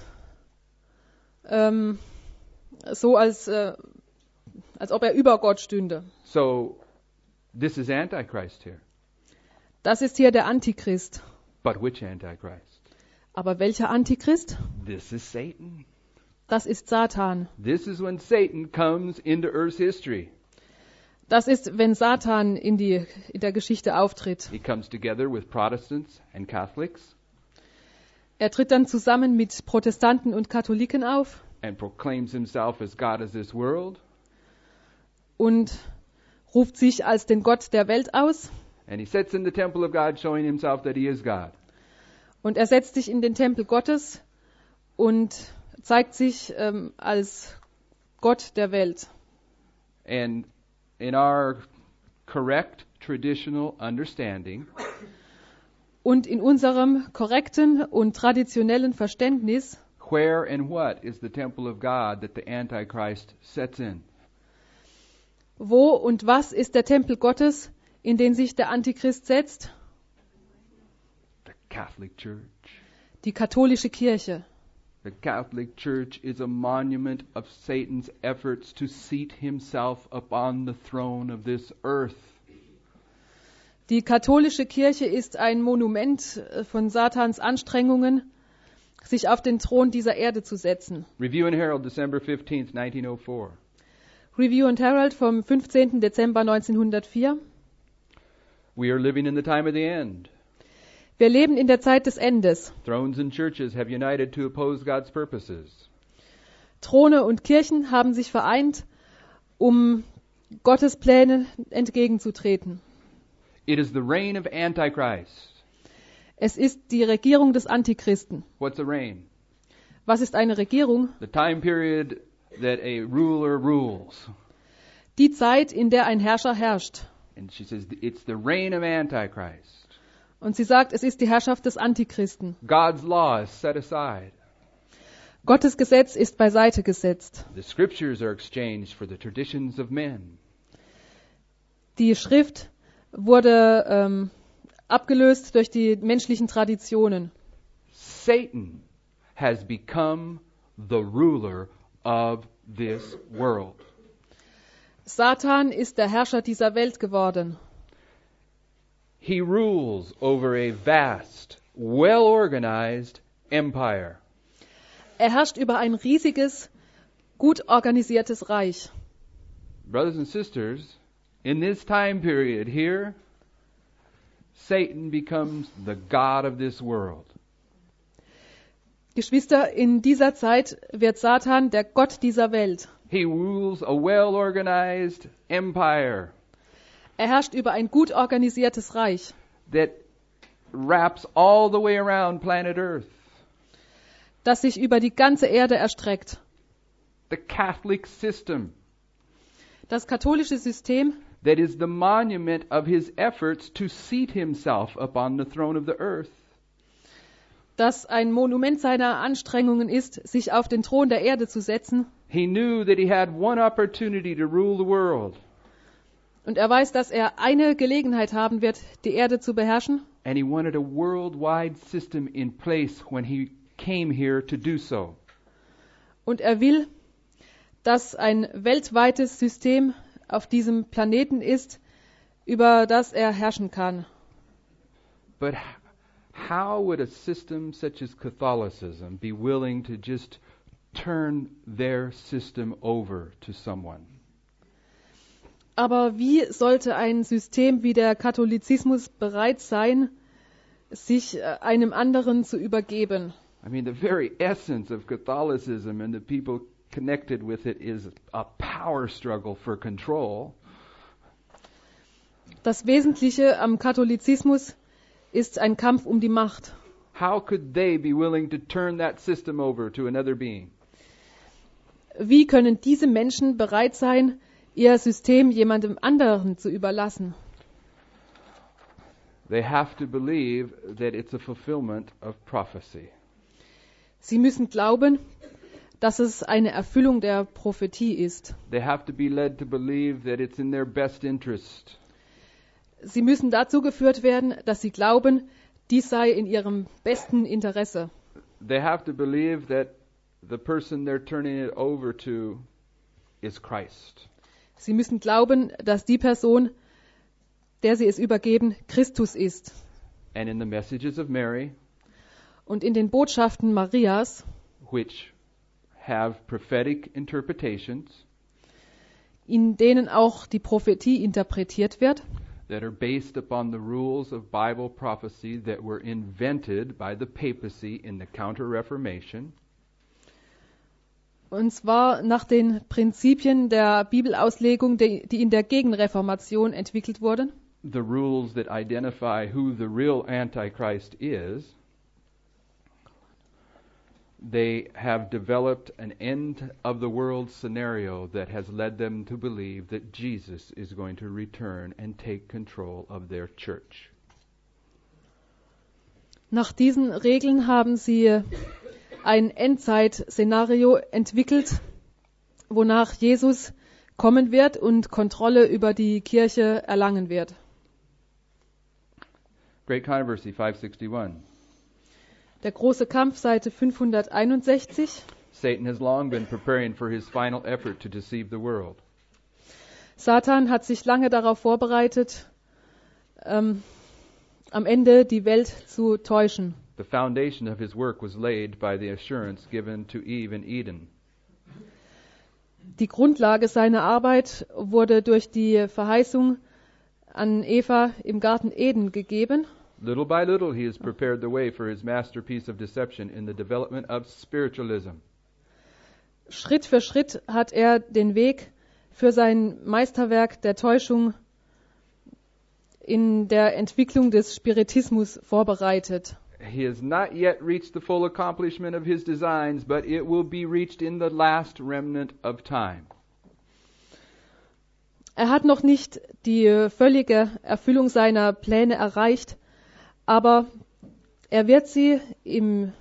ähm, so, als, äh, als ob er über Gott stünde. So, this is Antichrist here. Das ist hier der Antichrist. But which Antichrist? Aber welcher Antichrist? This is Satan. Das ist Satan. This is when Satan comes into Earth's history. Das ist, wenn Satan in, die, in der Geschichte auftritt. He comes together with Protestants and Catholics Er tritt dann zusammen mit Protestanten und Katholiken auf and proclaims himself as God of this world. und ruft sich als den Gott der Welt aus. And he sits in the temple of God showing himself that he is God. Und er setzt sich in den Tempel Gottes und zeigt sich ähm, als Gott der Welt. And in our correct traditional understanding, Und in unserem korrekten und traditionellen Verständnis, where and what is the temple of God that the Antichrist sets in? wo und was ist der Tempel Gottes, in den sich der Antichrist setzt? The Catholic Church. Die katholische Kirche. The Catholic Church is a monument of Satan's efforts to seat himself upon the throne of this earth. Die katholische Kirche ist ein Monument äh, von Satans Anstrengungen, sich auf den Thron dieser Erde zu setzen. Review and Herald, December fifteenth, nineteen oh four. Review and Herald vom fünfzehnten Dezember neunzehnhundertvier. We are living in the time of the end. Wir leben in der Zeit des Endes. Thrones and churches have united to oppose God's purposes. Throne und Kirchen haben sich vereint, um Gottes Pläne entgegenzutreten. It is the reign of Antichrist. Es ist die Regierung des Antichristen. What's a reign? Was ist eine Regierung? The time period that a ruler rules. Die Zeit, in der ein Herrscher herrscht. And she says it's the reign of Antichrist. Und sie sagt, es ist die Herrschaft des Antichristen. God's law is set aside. Gottes Gesetz ist beiseite gesetzt. The scriptures are exchanged for the traditions of men. Die Schrift wurde ähm, abgelöst durch die menschlichen Traditionen. Satan has become the ruler of this world. Satan ist der Herrscher dieser Welt geworden. He rules over a vast, well-organized empire. Er herrscht über ein riesiges, gut organisiertes Reich. Brothers and sisters, in this time period here, Satan becomes the God of this world. Geschwister, in dieser Zeit wird Satan der Gott dieser Welt. He rules a well-organized empire Er herrscht über ein gut organisiertes Reich, that wraps all the way around planet Earth. das sich über die ganze Erde erstreckt. The Catholic system Das katholische System, that is the monument of his efforts to seat himself upon the throne of the earth. das ein Monument seiner Anstrengungen ist, sich auf den Thron der Erde zu setzen. He knew that he had one opportunity to rule the world. Und er weiß, dass er eine Gelegenheit haben wird, die Erde zu beherrschen. And he wanted a worldwide system in place when he came here to do so. Und er will, dass ein weltweites System auf diesem Planeten ist, über das er herrschen kann. But how would a system such as Catholicism be willing to just turn their system over to someone? Aber wie sollte ein System wie der Katholizismus bereit sein, sich einem anderen zu übergeben? I mean, the very essence of Catholicism and the people connected with it is a power struggle for control. Das Wesentliche am Katholizismus ist ein Kampf um die Macht. How could they be willing to turn that system over to another being? Wie können diese Menschen bereit sein, ihr System jemandem anderen zu überlassen? They have to believe that it's a fulfillment of prophecy. Sie müssen glauben, dass es eine Erfüllung der Prophetie ist. They have to be led to believe that it's in their best interest. Sie müssen dazu geführt werden, dass sie glauben, dies sei in ihrem besten Interesse. They have to believe that the person they're turning it over to is Christ. Sie müssen glauben, dass die Person, der sie es übergeben, Christus ist. And in the messages of Mary, Und in den Botschaften Marias, which have prophetic interpretations, in denen auch die Prophetie interpretiert wird, that are based upon the rules of Bible prophecy that were invented by the papacy in the Counter-Reformation, und zwar nach den Prinzipien der Bibelauslegung, die, die in der Gegenreformation entwickelt wurden. the rules that identify who the real Antichrist is, they have developed an end-of-the-world scenario that has led them to believe that Jesus is going to return and take control of their church. Nach diesen Regeln haben sie ein Endzeit-Szenario entwickelt, wonach Jesus kommen wird und Kontrolle über die Kirche erlangen wird. Great Controversy five sixty-one. Der große Kampf, Seite fünfhunderteinundsechzig. Satan has long been preparing for his final effort to deceive the world. Satan hat sich lange darauf vorbereitet, ähm, am Ende die Welt zu täuschen. The foundation of his work was laid by the assurance given to Eve in Eden. Die Grundlage seiner Arbeit wurde durch die Verheißung an Eva im Garten Eden gegeben. Little by little, he has prepared the way for his masterpiece of deception in the development of spiritualism. Schritt für Schritt hat er den Weg für sein Meisterwerk der Täuschung in der Entwicklung des Spiritismus vorbereitet. He has not yet reached the full accomplishment of his designs, but it will be reached in the last remnant of time. Er hat noch nicht die völlige Erfüllung seiner Pläne erreicht, aber er wird sie im,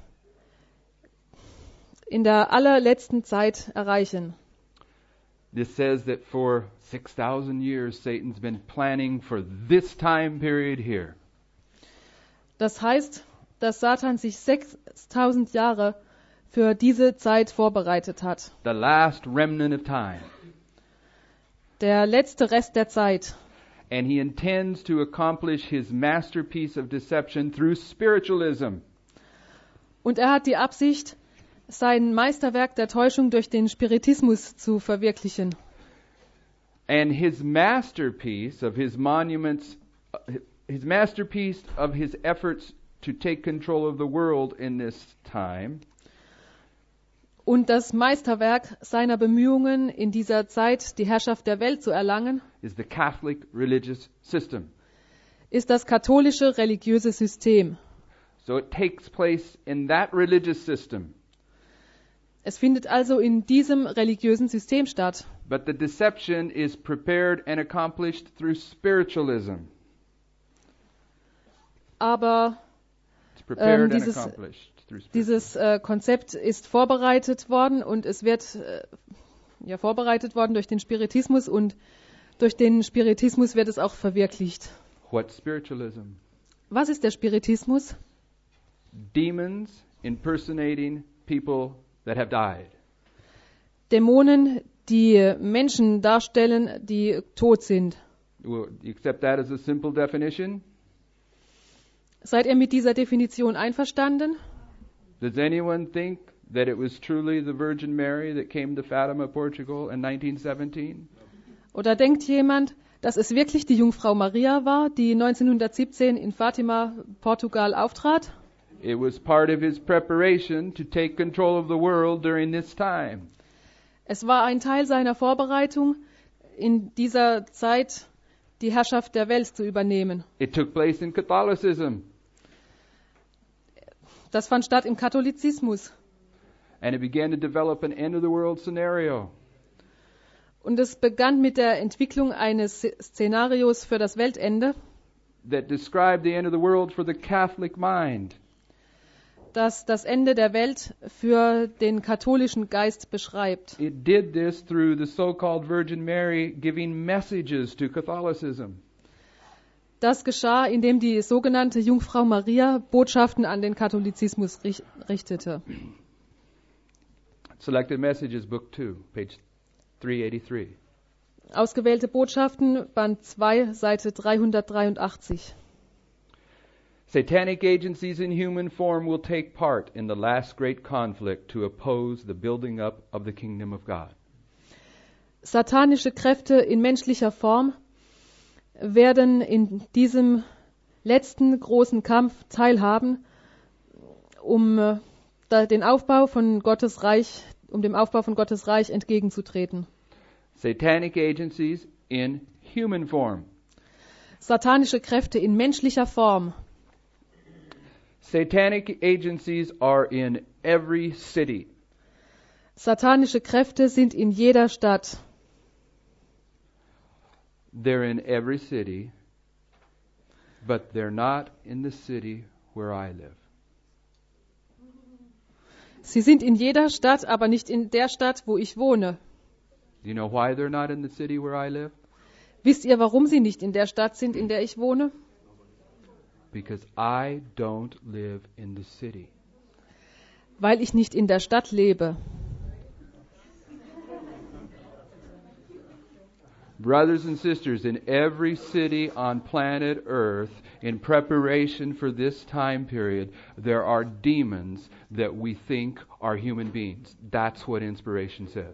in der allerletzten Zeit erreichen. This says that for six thousand years Satan's been planning for this time period here. Das heißt, dass Satan sich sechstausend Jahre für diese Zeit vorbereitet hat. The last remnant of time. Der letzte Rest der Zeit. And he intends to accomplish his masterpiece of deception through spiritualism. Und er hat die Absicht, sein Meisterwerk der Täuschung durch den Spiritismus zu verwirklichen. And his masterpiece of his monuments, his masterpiece of his efforts to take control of the world in this time, und das Meisterwerk seiner Bemühungen in dieser Zeit, die Herrschaft der Welt zu erlangen, is the Catholic religious system. ist das katholische religiöse System. So it takes place in that religious system. Es findet also in diesem religiösen System statt. But the deception is prepared and accomplished through spiritualism. Aber It's prepared Ähm, and dieses accomplished through Spirit. dieses äh, Konzept ist vorbereitet worden und es wird äh, ja vorbereitet worden durch den Spiritismus und durch den Spiritismus wird es auch verwirklicht. What's spiritualism? Was ist der Spiritismus? Demons impersonating people that have died. Dämonen, die Menschen darstellen, die tot sind. Will you accept that as a simple definition? Seid ihr mit dieser Definition einverstanden? Does anyone think that it was truly the Virgin Mary that came to Fatima, Portugal in nineteen seventeen? Oder denkt jemand, dass es wirklich die Jungfrau Maria war, die neunzehnhundertsiebzehn in Fatima, Portugal, auftrat? It was part of his preparation to take control of the world during this time. Es war ein Teil seiner Vorbereitung, in dieser Zeit die Herrschaft der Welt zu übernehmen. It took place in Catholicism, Das fand statt im Katholizismus. and it began to develop an end-of-the-world scenario. Und es begann mit der Entwicklung eines Szenarios für das Weltende, That described the end of the world for the Catholic mind. das das Ende der Welt für den katholischen Geist beschreibt. It did this through the so-called Virgin Mary giving messages to Catholicism. Das geschah, indem die sogenannte Jungfrau Maria Botschaften an den Katholizismus rich- richtete. Selected Messages, Book two, page three eighty-three. Ausgewählte Botschaften, Band zwei, Seite dreihundertdreiundachtzig. Satanic agencies in human form will take part in the last great conflict to oppose the building up of the kingdom of God. Satanische Kräfte in menschlicher Form werden in diesem letzten großen Kampf teilhaben, um äh, da- den Aufbau von Gottes Reich, um dem Aufbau von Gottes Reich entgegenzutreten. Satanic agencies in human form. Satanische Kräfte in menschlicher Form. Satanic agencies are in every city. Satanische Kräfte sind in jeder Stadt. They're in every city, but they're not in the city where I live. Sie sind in jeder Stadt, aber nicht in der Stadt, wo ich wohne. Do you know why they're not in the city where I live? Wisst ihr, warum sie nicht in der Stadt sind, in der ich wohne? Because I don't live in the city. Weil ich nicht in der Stadt lebe. Brothers and sisters, in every city on planet Earth, in preparation for this time period, there are demons that we think are human beings. That's what inspiration says.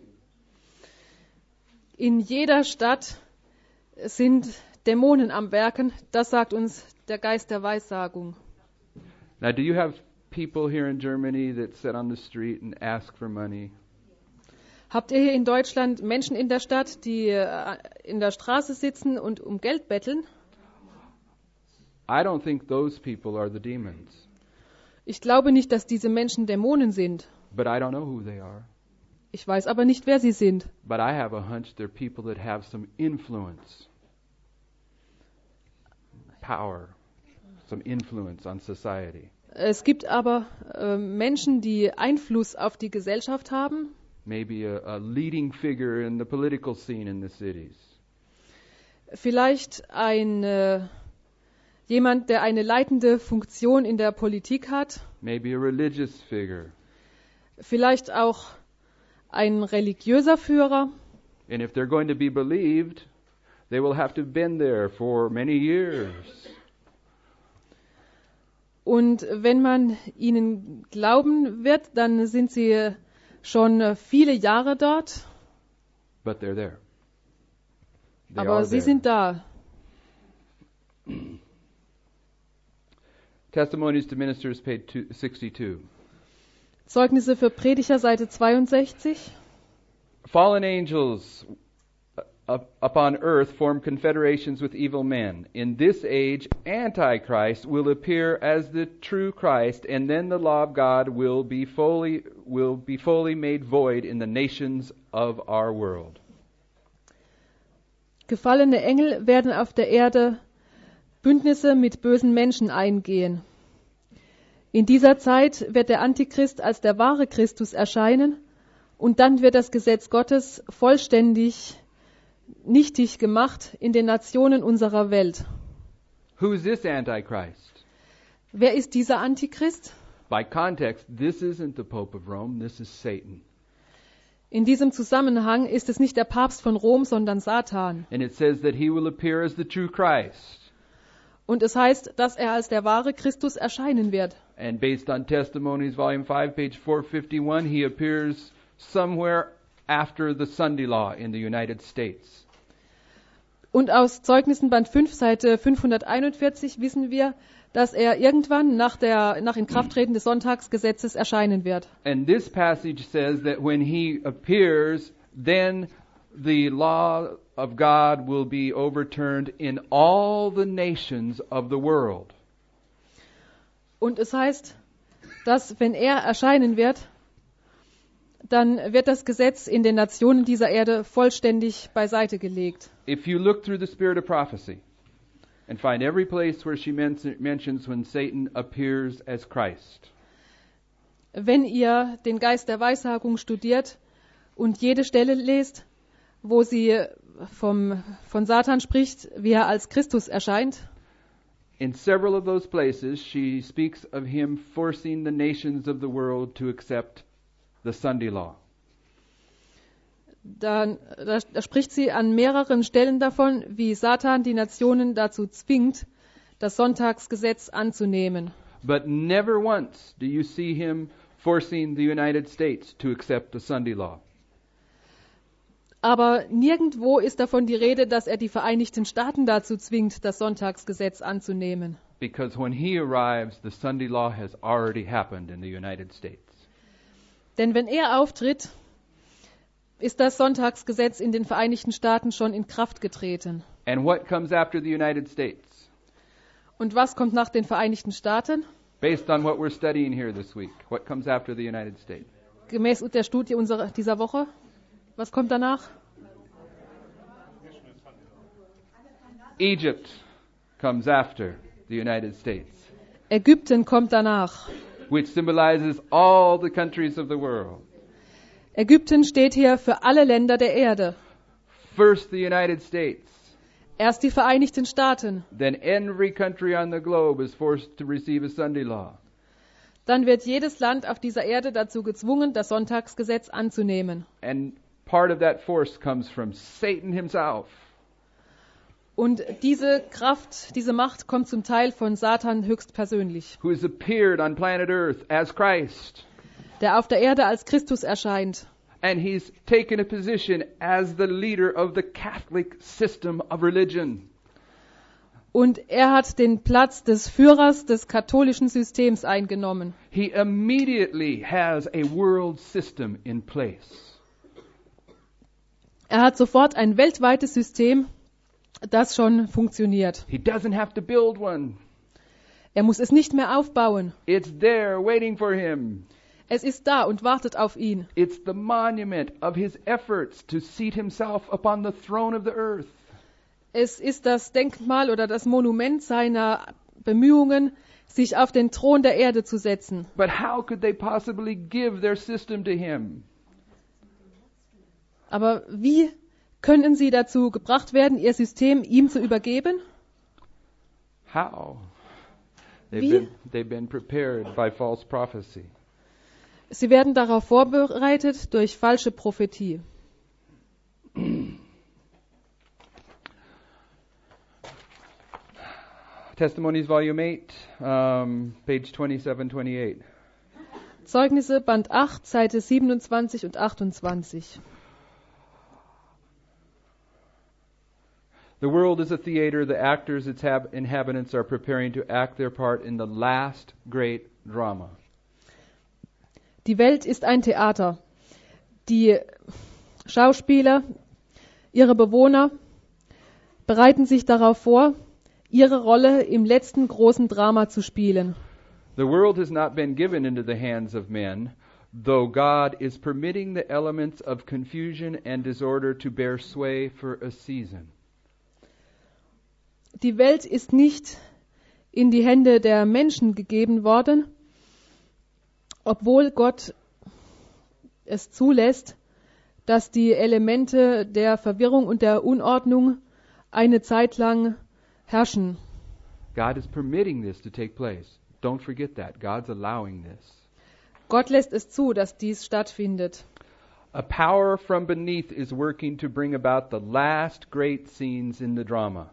In jeder Stadt sind Dämonen am Werken. Das sagt uns der Geist der Weissagung. Now, do you have people here in Germany that sit on the street and ask for money? Habt ihr hier in Deutschland Menschen in der Stadt, die äh, in der Straße sitzen und um Geld betteln? I don't think those people are the demons, Ich glaube nicht, dass diese Menschen Dämonen sind. but I don't know who they are. Ich weiß aber nicht, wer sie sind. But I have a hunch they're people that have some influence, power, some influence on society. Es gibt aber äh, Menschen, die Einfluss auf die Gesellschaft haben. Maybe a, a leading figure in the political scene in the cities. Vielleicht ein äh, jemand, der eine leitende Funktion in der Politik hat. Maybe a religious figure. Vielleicht auch ein religiöser Führer. And if they're going to be believed, they will have to have been there for many years. Und wenn man ihnen glauben wird, dann sind sie schon äh, viele Jahre dort. But they're there. They Aber are sie there. sind da. Testimonies to Ministers, page two, sixty-two. Zeugnisse für Prediger, Seite zweiundsechzig. Fallen angels up, upon earth form confederations with evil men. In this age, Antichrist will appear as the true Christ, and then the law of God will be fully will be fully made void in the nations of our world. Gefallene Engel werden auf der Erde Bündnisse mit bösen Menschen eingehen. In dieser Zeit wird der Antichrist als der wahre Christus erscheinen und dann wird das Gesetz Gottes vollständig nichtig gemacht in den Nationen unserer Welt. Who is this Antichrist? Wer ist dieser Antichrist? By context, this isn't the Pope of Rome, this is Satan. In diesem Zusammenhang ist es nicht der Papst von Rom, sondern Satan. And it says that he will appear as the true Christ. Und es heißt, dass er als der wahre Christus erscheinen wird. And based on Testimonies, Volume five, page four fifty-one, he appears somewhere after the Sunday Law in the United States. Und aus Zeugnissen Band fünf, Seite fünfhunderteinundvierzig wissen wir, dass er irgendwann nach der nach Inkrafttreten des Sonntagsgesetzes erscheinen wird. And this passage says that when he appears, then the law of God will be overturned in all the nations of the world. Und es heißt, dass wenn er erscheinen wird, dann wird das Gesetz in den Nationen dieser Erde vollständig beiseite gelegt. If you look through the spirit of prophecy and find every place where she men- mentions when Satan appears as Christ, Wenn ihr den Geist der Weissagung studiert und jede Stelle lest, wo sie vom, von Satan spricht, wie er als Christus erscheint, in several of those places she speaks of him forcing the nations of the world to accept the Sunday law. dann, da, da spricht sie an mehreren Stellen davon, wie Satan die Nationen dazu zwingt, das Sonntagsgesetz anzunehmen. But never once do you see him forcing the United States to accept the Sunday law. Aber nirgendwo ist davon die Rede, dass er die Vereinigten Staaten dazu zwingt, das Sonntagsgesetz anzunehmen. Because when he arrives, the Sunday law has already happened in the United States. Denn wenn er auftritt, ist das Sonntagsgesetz in den Vereinigten Staaten schon in Kraft getreten. And what comes after the United States? Und was kommt nach den Vereinigten Staaten? Based on what we're studying here this week, what comes after the United States? Gemäß der Studie unserer, dieser Woche. Was kommt danach? Egypt comes after the United States, Ägypten kommt danach. which symbolizes all the countries of the world. Ägypten steht hier für alle Länder der Erde. First the United States, Erst die Vereinigten Staaten, then every country on the globe is forced to receive a Sunday law. dann wird jedes Land auf dieser Erde dazu gezwungen, das Sonntagsgesetz anzunehmen. And part of that force comes from Satan himself. Und diese Kraft, diese Macht kommt zum Teil von Satan höchstpersönlich, Who has appeared on planet Earth as Christ. der auf der Erde als Christus erscheint. And he's taken a position as the leader of the Catholic system of religion. Und er hat den Platz des Führers des katholischen Systems eingenommen. He immediately has a world system in place. Er hat sofort ein weltweites System, das schon funktioniert. He doesn't have to build one. Er muss es nicht mehr aufbauen. It's there waiting for him. Es ist da und wartet auf ihn. It's the monument of his efforts to seat himself upon the throne of the earth. Es ist das Denkmal oder das Monument seiner Bemühungen, sich auf den Thron der Erde zu setzen. But how could they possibly give their system to him? Aber wie können sie dazu gebracht werden, ihr System ihm zu übergeben? How? They've Wie? been, they've been prepared by false prophecy. Sie werden darauf vorbereitet durch falsche Prophetie. Testimonies, Volume eight, um, page twenty-seven twenty-eight. Zeugnisse, Band acht, Seite siebenundzwanzig und achtundzwanzig. The world is a theater. The actors, its hab- inhabitants, are preparing to act their part in the last great drama. Die Welt ist ein Theater. Die Schauspieler, ihre Bewohner, bereiten sich darauf vor, ihre Rolle im letzten großen Drama zu spielen. The world has not been given into the hands of men, though God is permitting the elements of confusion and disorder to bear sway for a season. Die Welt ist nicht in die Hände der Menschen gegeben worden, obwohl Gott es zulässt, dass die Elemente der Verwirrung und der Unordnung eine Zeit lang herrschen. God is permitting this to take place. Don't forget that. God's allowing this. Gott lässt es zu, dass dies stattfindet. A power from beneath is working to bring about the last great scenes in the drama.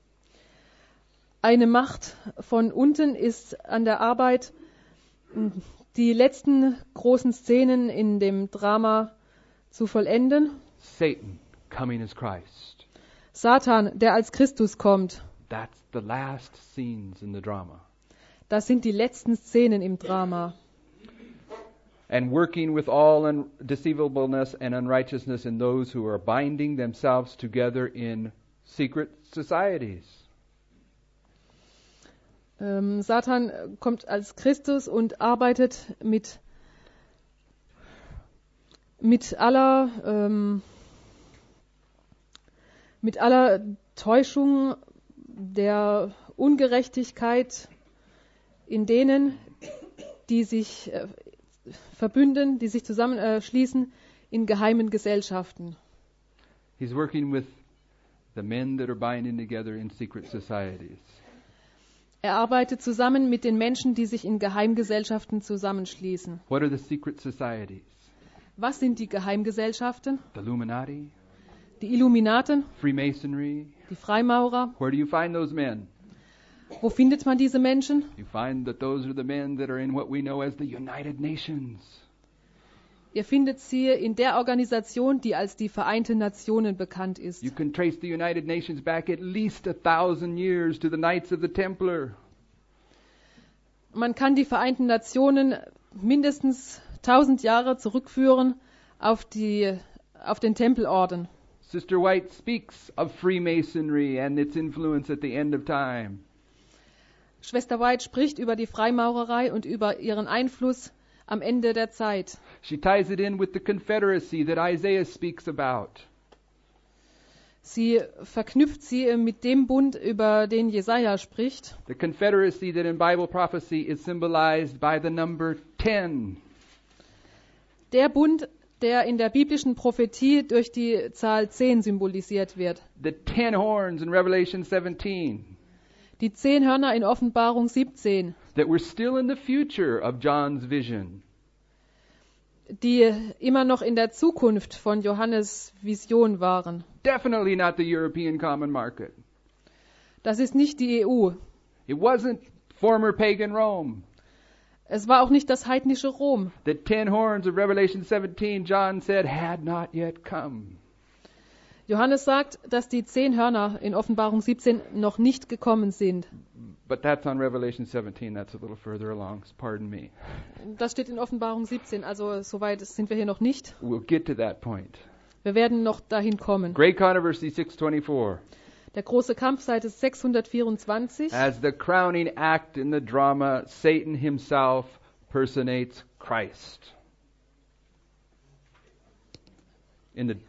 Eine Macht von unten ist an der Arbeit, die letzten großen Szenen in dem Drama zu vollenden. Satan coming as Christ. Satan, der als Christus kommt. That's the last scenes in the drama. Das sind die letzten Szenen im Drama. And working with all undeceivableness and unrighteousness in those who are binding themselves together in secret societies. Ähm, Satan kommt als Christus und arbeitet mit, mit aller, ähm, mit aller Täuschung der Ungerechtigkeit in denen, die sich äh, verbünden, die sich zusammenschließen in geheimen Gesellschaften. He's working with the men that are binding together in secret societies. Er arbeitet zusammen mit den Menschen, die sich in Geheimgesellschaften zusammenschließen. What are the secret societies? Was sind die Geheimgesellschaften? The Illuminati, Die Illuminaten, Freemasonry. die Freimaurer. Where do you find those men? Wo findet man diese Menschen? You find that those are the men that are in what we know as the United Nations. Ihr findet sie in der Organisation, die als die Vereinten Nationen bekannt ist. You can trace the United Nations back at least a thousand years to the Knights of the Templar. Man kann die Vereinten Nationen mindestens tausend Jahre zurückführen auf, die, auf den Tempelorden. Sister White speaks of Freemasonry and its influence at the end of time. Schwester White spricht über die Freimaurerei und über ihren Einfluss am Ende der Zeit. She ties it in with the Confederacy that Isaiah speaks about. Sie verknüpft sie mit dem Bund, über den Jesaja spricht. The Confederacy that in Bible prophecy is symbolized by the number ten. Der Bund, der in der biblischen Prophetie durch die Zahl zehn symbolisiert wird. The ten horns in Revelation seventeen. Die zehn Hörner in Offenbarung siebzehn. That were still in the future of John's vision. Die immer noch in der Zukunft von Johannes Vision waren. Definitely not the European common market. Das ist nicht die E U. It wasn't former pagan Rome. Es war auch nicht das heidnische Rom. The ten horns of Revelation seventeen, John said, had not yet come. Johannes sagt, dass die zehn Hörner in Offenbarung siebzehn noch nicht gekommen sind. But that's on Revelation seventeen. That's a little further along. Pardon me. Das steht in Offenbarung siebzehn, also soweit sind wir hier noch nicht. We'll get to that point. Wir werden noch dahin kommen. Great Controversy six twenty-four. Der große Kampf, Seite sechshundertvierundzwanzig. As the crowning act in the drama, Satan himself personates Christ. In the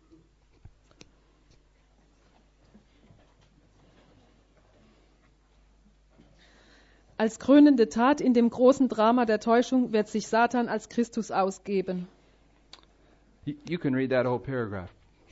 Als krönende Tat in dem großen Drama der Täuschung wird sich Satan als Christus ausgeben. You can read that whole paragraph.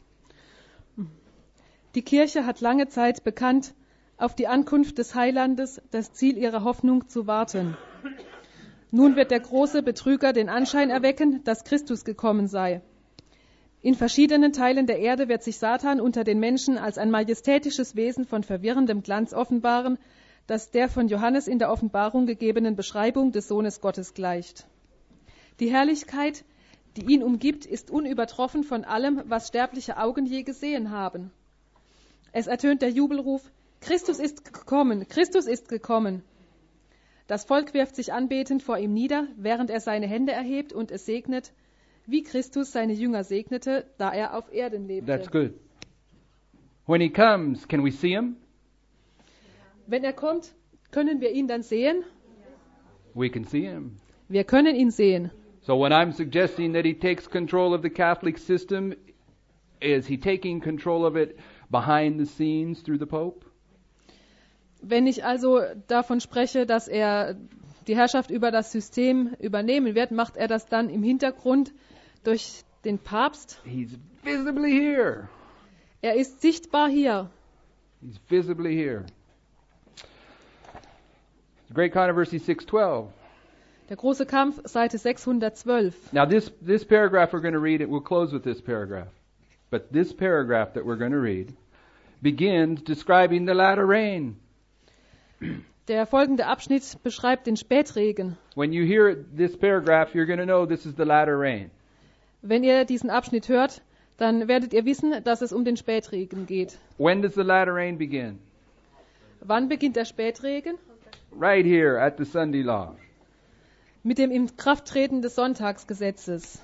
Die Kirche hat lange Zeit bekannt, auf die Ankunft des Heilandes, das Ziel ihrer Hoffnung, zu warten. Nun wird der große Betrüger den Anschein erwecken, dass Christus gekommen sei. In verschiedenen Teilen der Erde wird sich Satan unter den Menschen als ein majestätisches Wesen von verwirrendem Glanz offenbaren, das der von Johannes in der Offenbarung gegebenen Beschreibung des Sohnes Gottes gleicht. Die Herrlichkeit, die ihn umgibt, ist unübertroffen von allem, was sterbliche Augen je gesehen haben. Es ertönt der Jubelruf, Christus ist gekommen, Christus ist gekommen. Das Volk wirft sich anbetend vor ihm nieder, während er seine Hände erhebt und es segnet, wie Christus seine Jünger segnete, da er auf Erden lebte. That's good. When he comes, can we see him? Wenn er kommt, können wir ihn dann sehen? We can see him. Wir können ihn sehen. So when I'm suggesting that he takes control of the Catholic system, is he taking control of it behind the scenes through the Pope? Wenn ich also davon spreche, dass er die Herrschaft über das System übernehmen wird, macht er das dann im Hintergrund durch den Papst. He's visibly here. Er ist sichtbar hier. He's visibly here. Great Controversy six twelve. Der große Kampf, Seite sechshundertzwölf. Now this, this paragraph we're going to read, it will close with this paragraph. But this paragraph that we're going to read begins describing the latter rain. Der folgende Abschnitt beschreibt den Spätregen. When you hear this paragraph, you're going to know this is the latter rain. Wenn ihr diesen Abschnitt hört, dann werdet ihr wissen, dass es um den Spätregen geht. When does the latter rain begin? Wann beginnt der Spätregen? Right here at the Sunday law. Mit dem Inkrafttreten des Sonntagsgesetzes.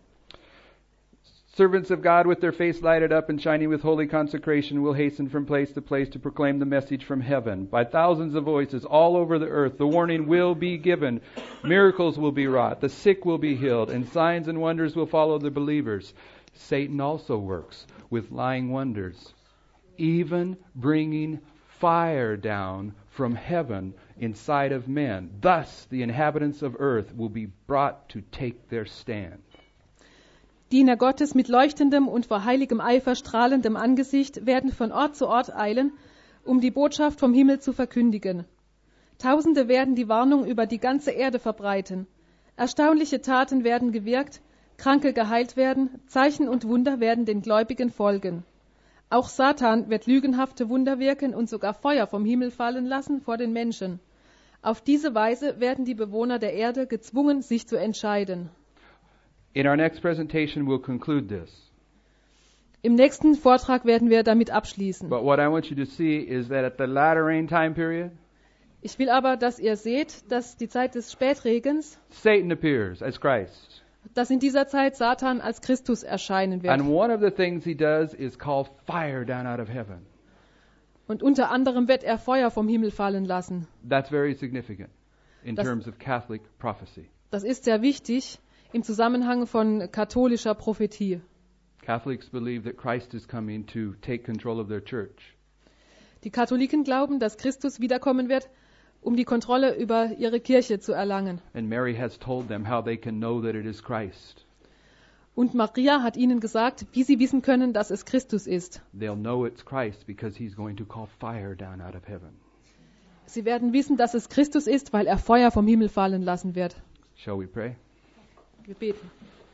Servants of God with their face lighted up and shining with holy consecration will hasten from place to place to proclaim the message from heaven. By thousands of voices all over the earth, the warning will be given. Miracles will be wrought. The sick will be healed. And signs and wonders will follow the believers. Satan also works with lying wonders, even bringing fire down from heaven inside of men. Thus the inhabitants of earth will be brought to take their stand. Diener Gottes mit leuchtendem und vor heiligem Eifer strahlendem Angesicht werden von Ort zu Ort eilen, um die Botschaft vom Himmel zu verkündigen. Tausende werden die Warnung über die ganze Erde verbreiten. Erstaunliche Taten werden gewirkt, Kranke geheilt werden, Zeichen und Wunder werden den Gläubigen folgen. Auch Satan wird lügenhafte Wunder wirken und sogar Feuer vom Himmel fallen lassen vor den Menschen. Auf diese Weise werden die Bewohner der Erde gezwungen, sich zu entscheiden. In our next presentation, we'll conclude this. Im nächsten Vortrag werden wir damit abschließen. But what I want you to see is that at the latter rain time period, Ich will aber, dass ihr seht, dass die Zeit des Spätregens, Satan appears as Christ. dass in dieser Zeit Satan als Christus erscheinen wird. And one of the things he does is call fire down out of heaven. Und unter anderem wird er Feuer vom Himmel fallen lassen. That's very significant in Das- terms of Catholic prophecy. Das ist sehr wichtig im Zusammenhang von katholischer Prophetie. Catholics believe that Christ is coming to take control of their church. Die Katholiken glauben, dass Christus wiederkommen wird, um die Kontrolle über ihre Kirche zu erlangen. And Mary has told them how they can know that it is Christ. Und Maria hat ihnen gesagt, wie sie wissen können, dass es Christus ist. They'll know it's Christ because he's going to call fire down out of heaven. Sie werden wissen, dass es Christus ist, weil er Feuer vom Himmel fallen lassen wird. Shall we pray? Wir beten.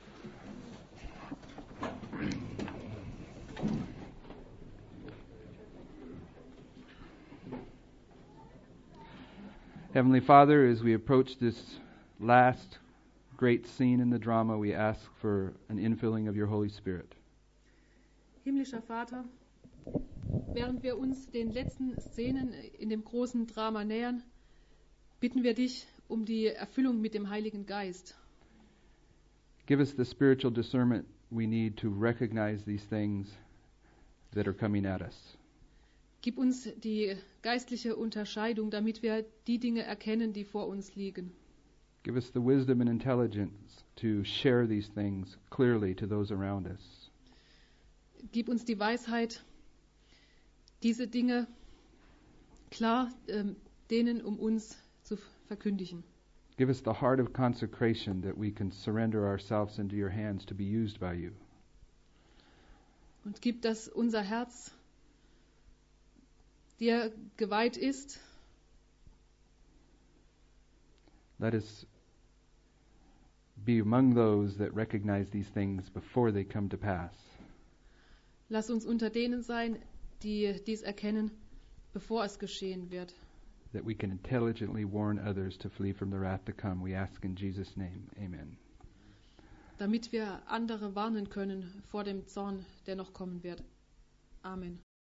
Heavenly Father, as we approach this last great scene in the drama, we ask for an infilling of your Holy Spirit. Himmlischer Vater, während wir uns den letzten Szenen in dem großen Drama nähern, bitten wir dich um die Erfüllung mit dem Heiligen Geist. Give us the spiritual discernment we need to recognize these things that are coming at us. Gib uns die geistliche Unterscheidung, damit wir die Dinge erkennen, die vor uns liegen. Give us the wisdom and intelligence to share these things clearly to those around us. Gib uns die Weisheit, diese Dinge klar ähm, denen um uns zu verkündigen. Give us the heart of consecration that we can surrender ourselves into your hands to be used by you. Und gib, dass unser Herz dir geweiht ist. Let us be among those that recognize these things before they come to pass. Lass uns unter denen sein, die dies erkennen, bevor es geschehen wird. That we can intelligently warn others to flee from the wrath to come. We ask in Jesus' name. Amen. Damit wir andere warnen können vor dem Zorn, der noch kommen wird. Amen.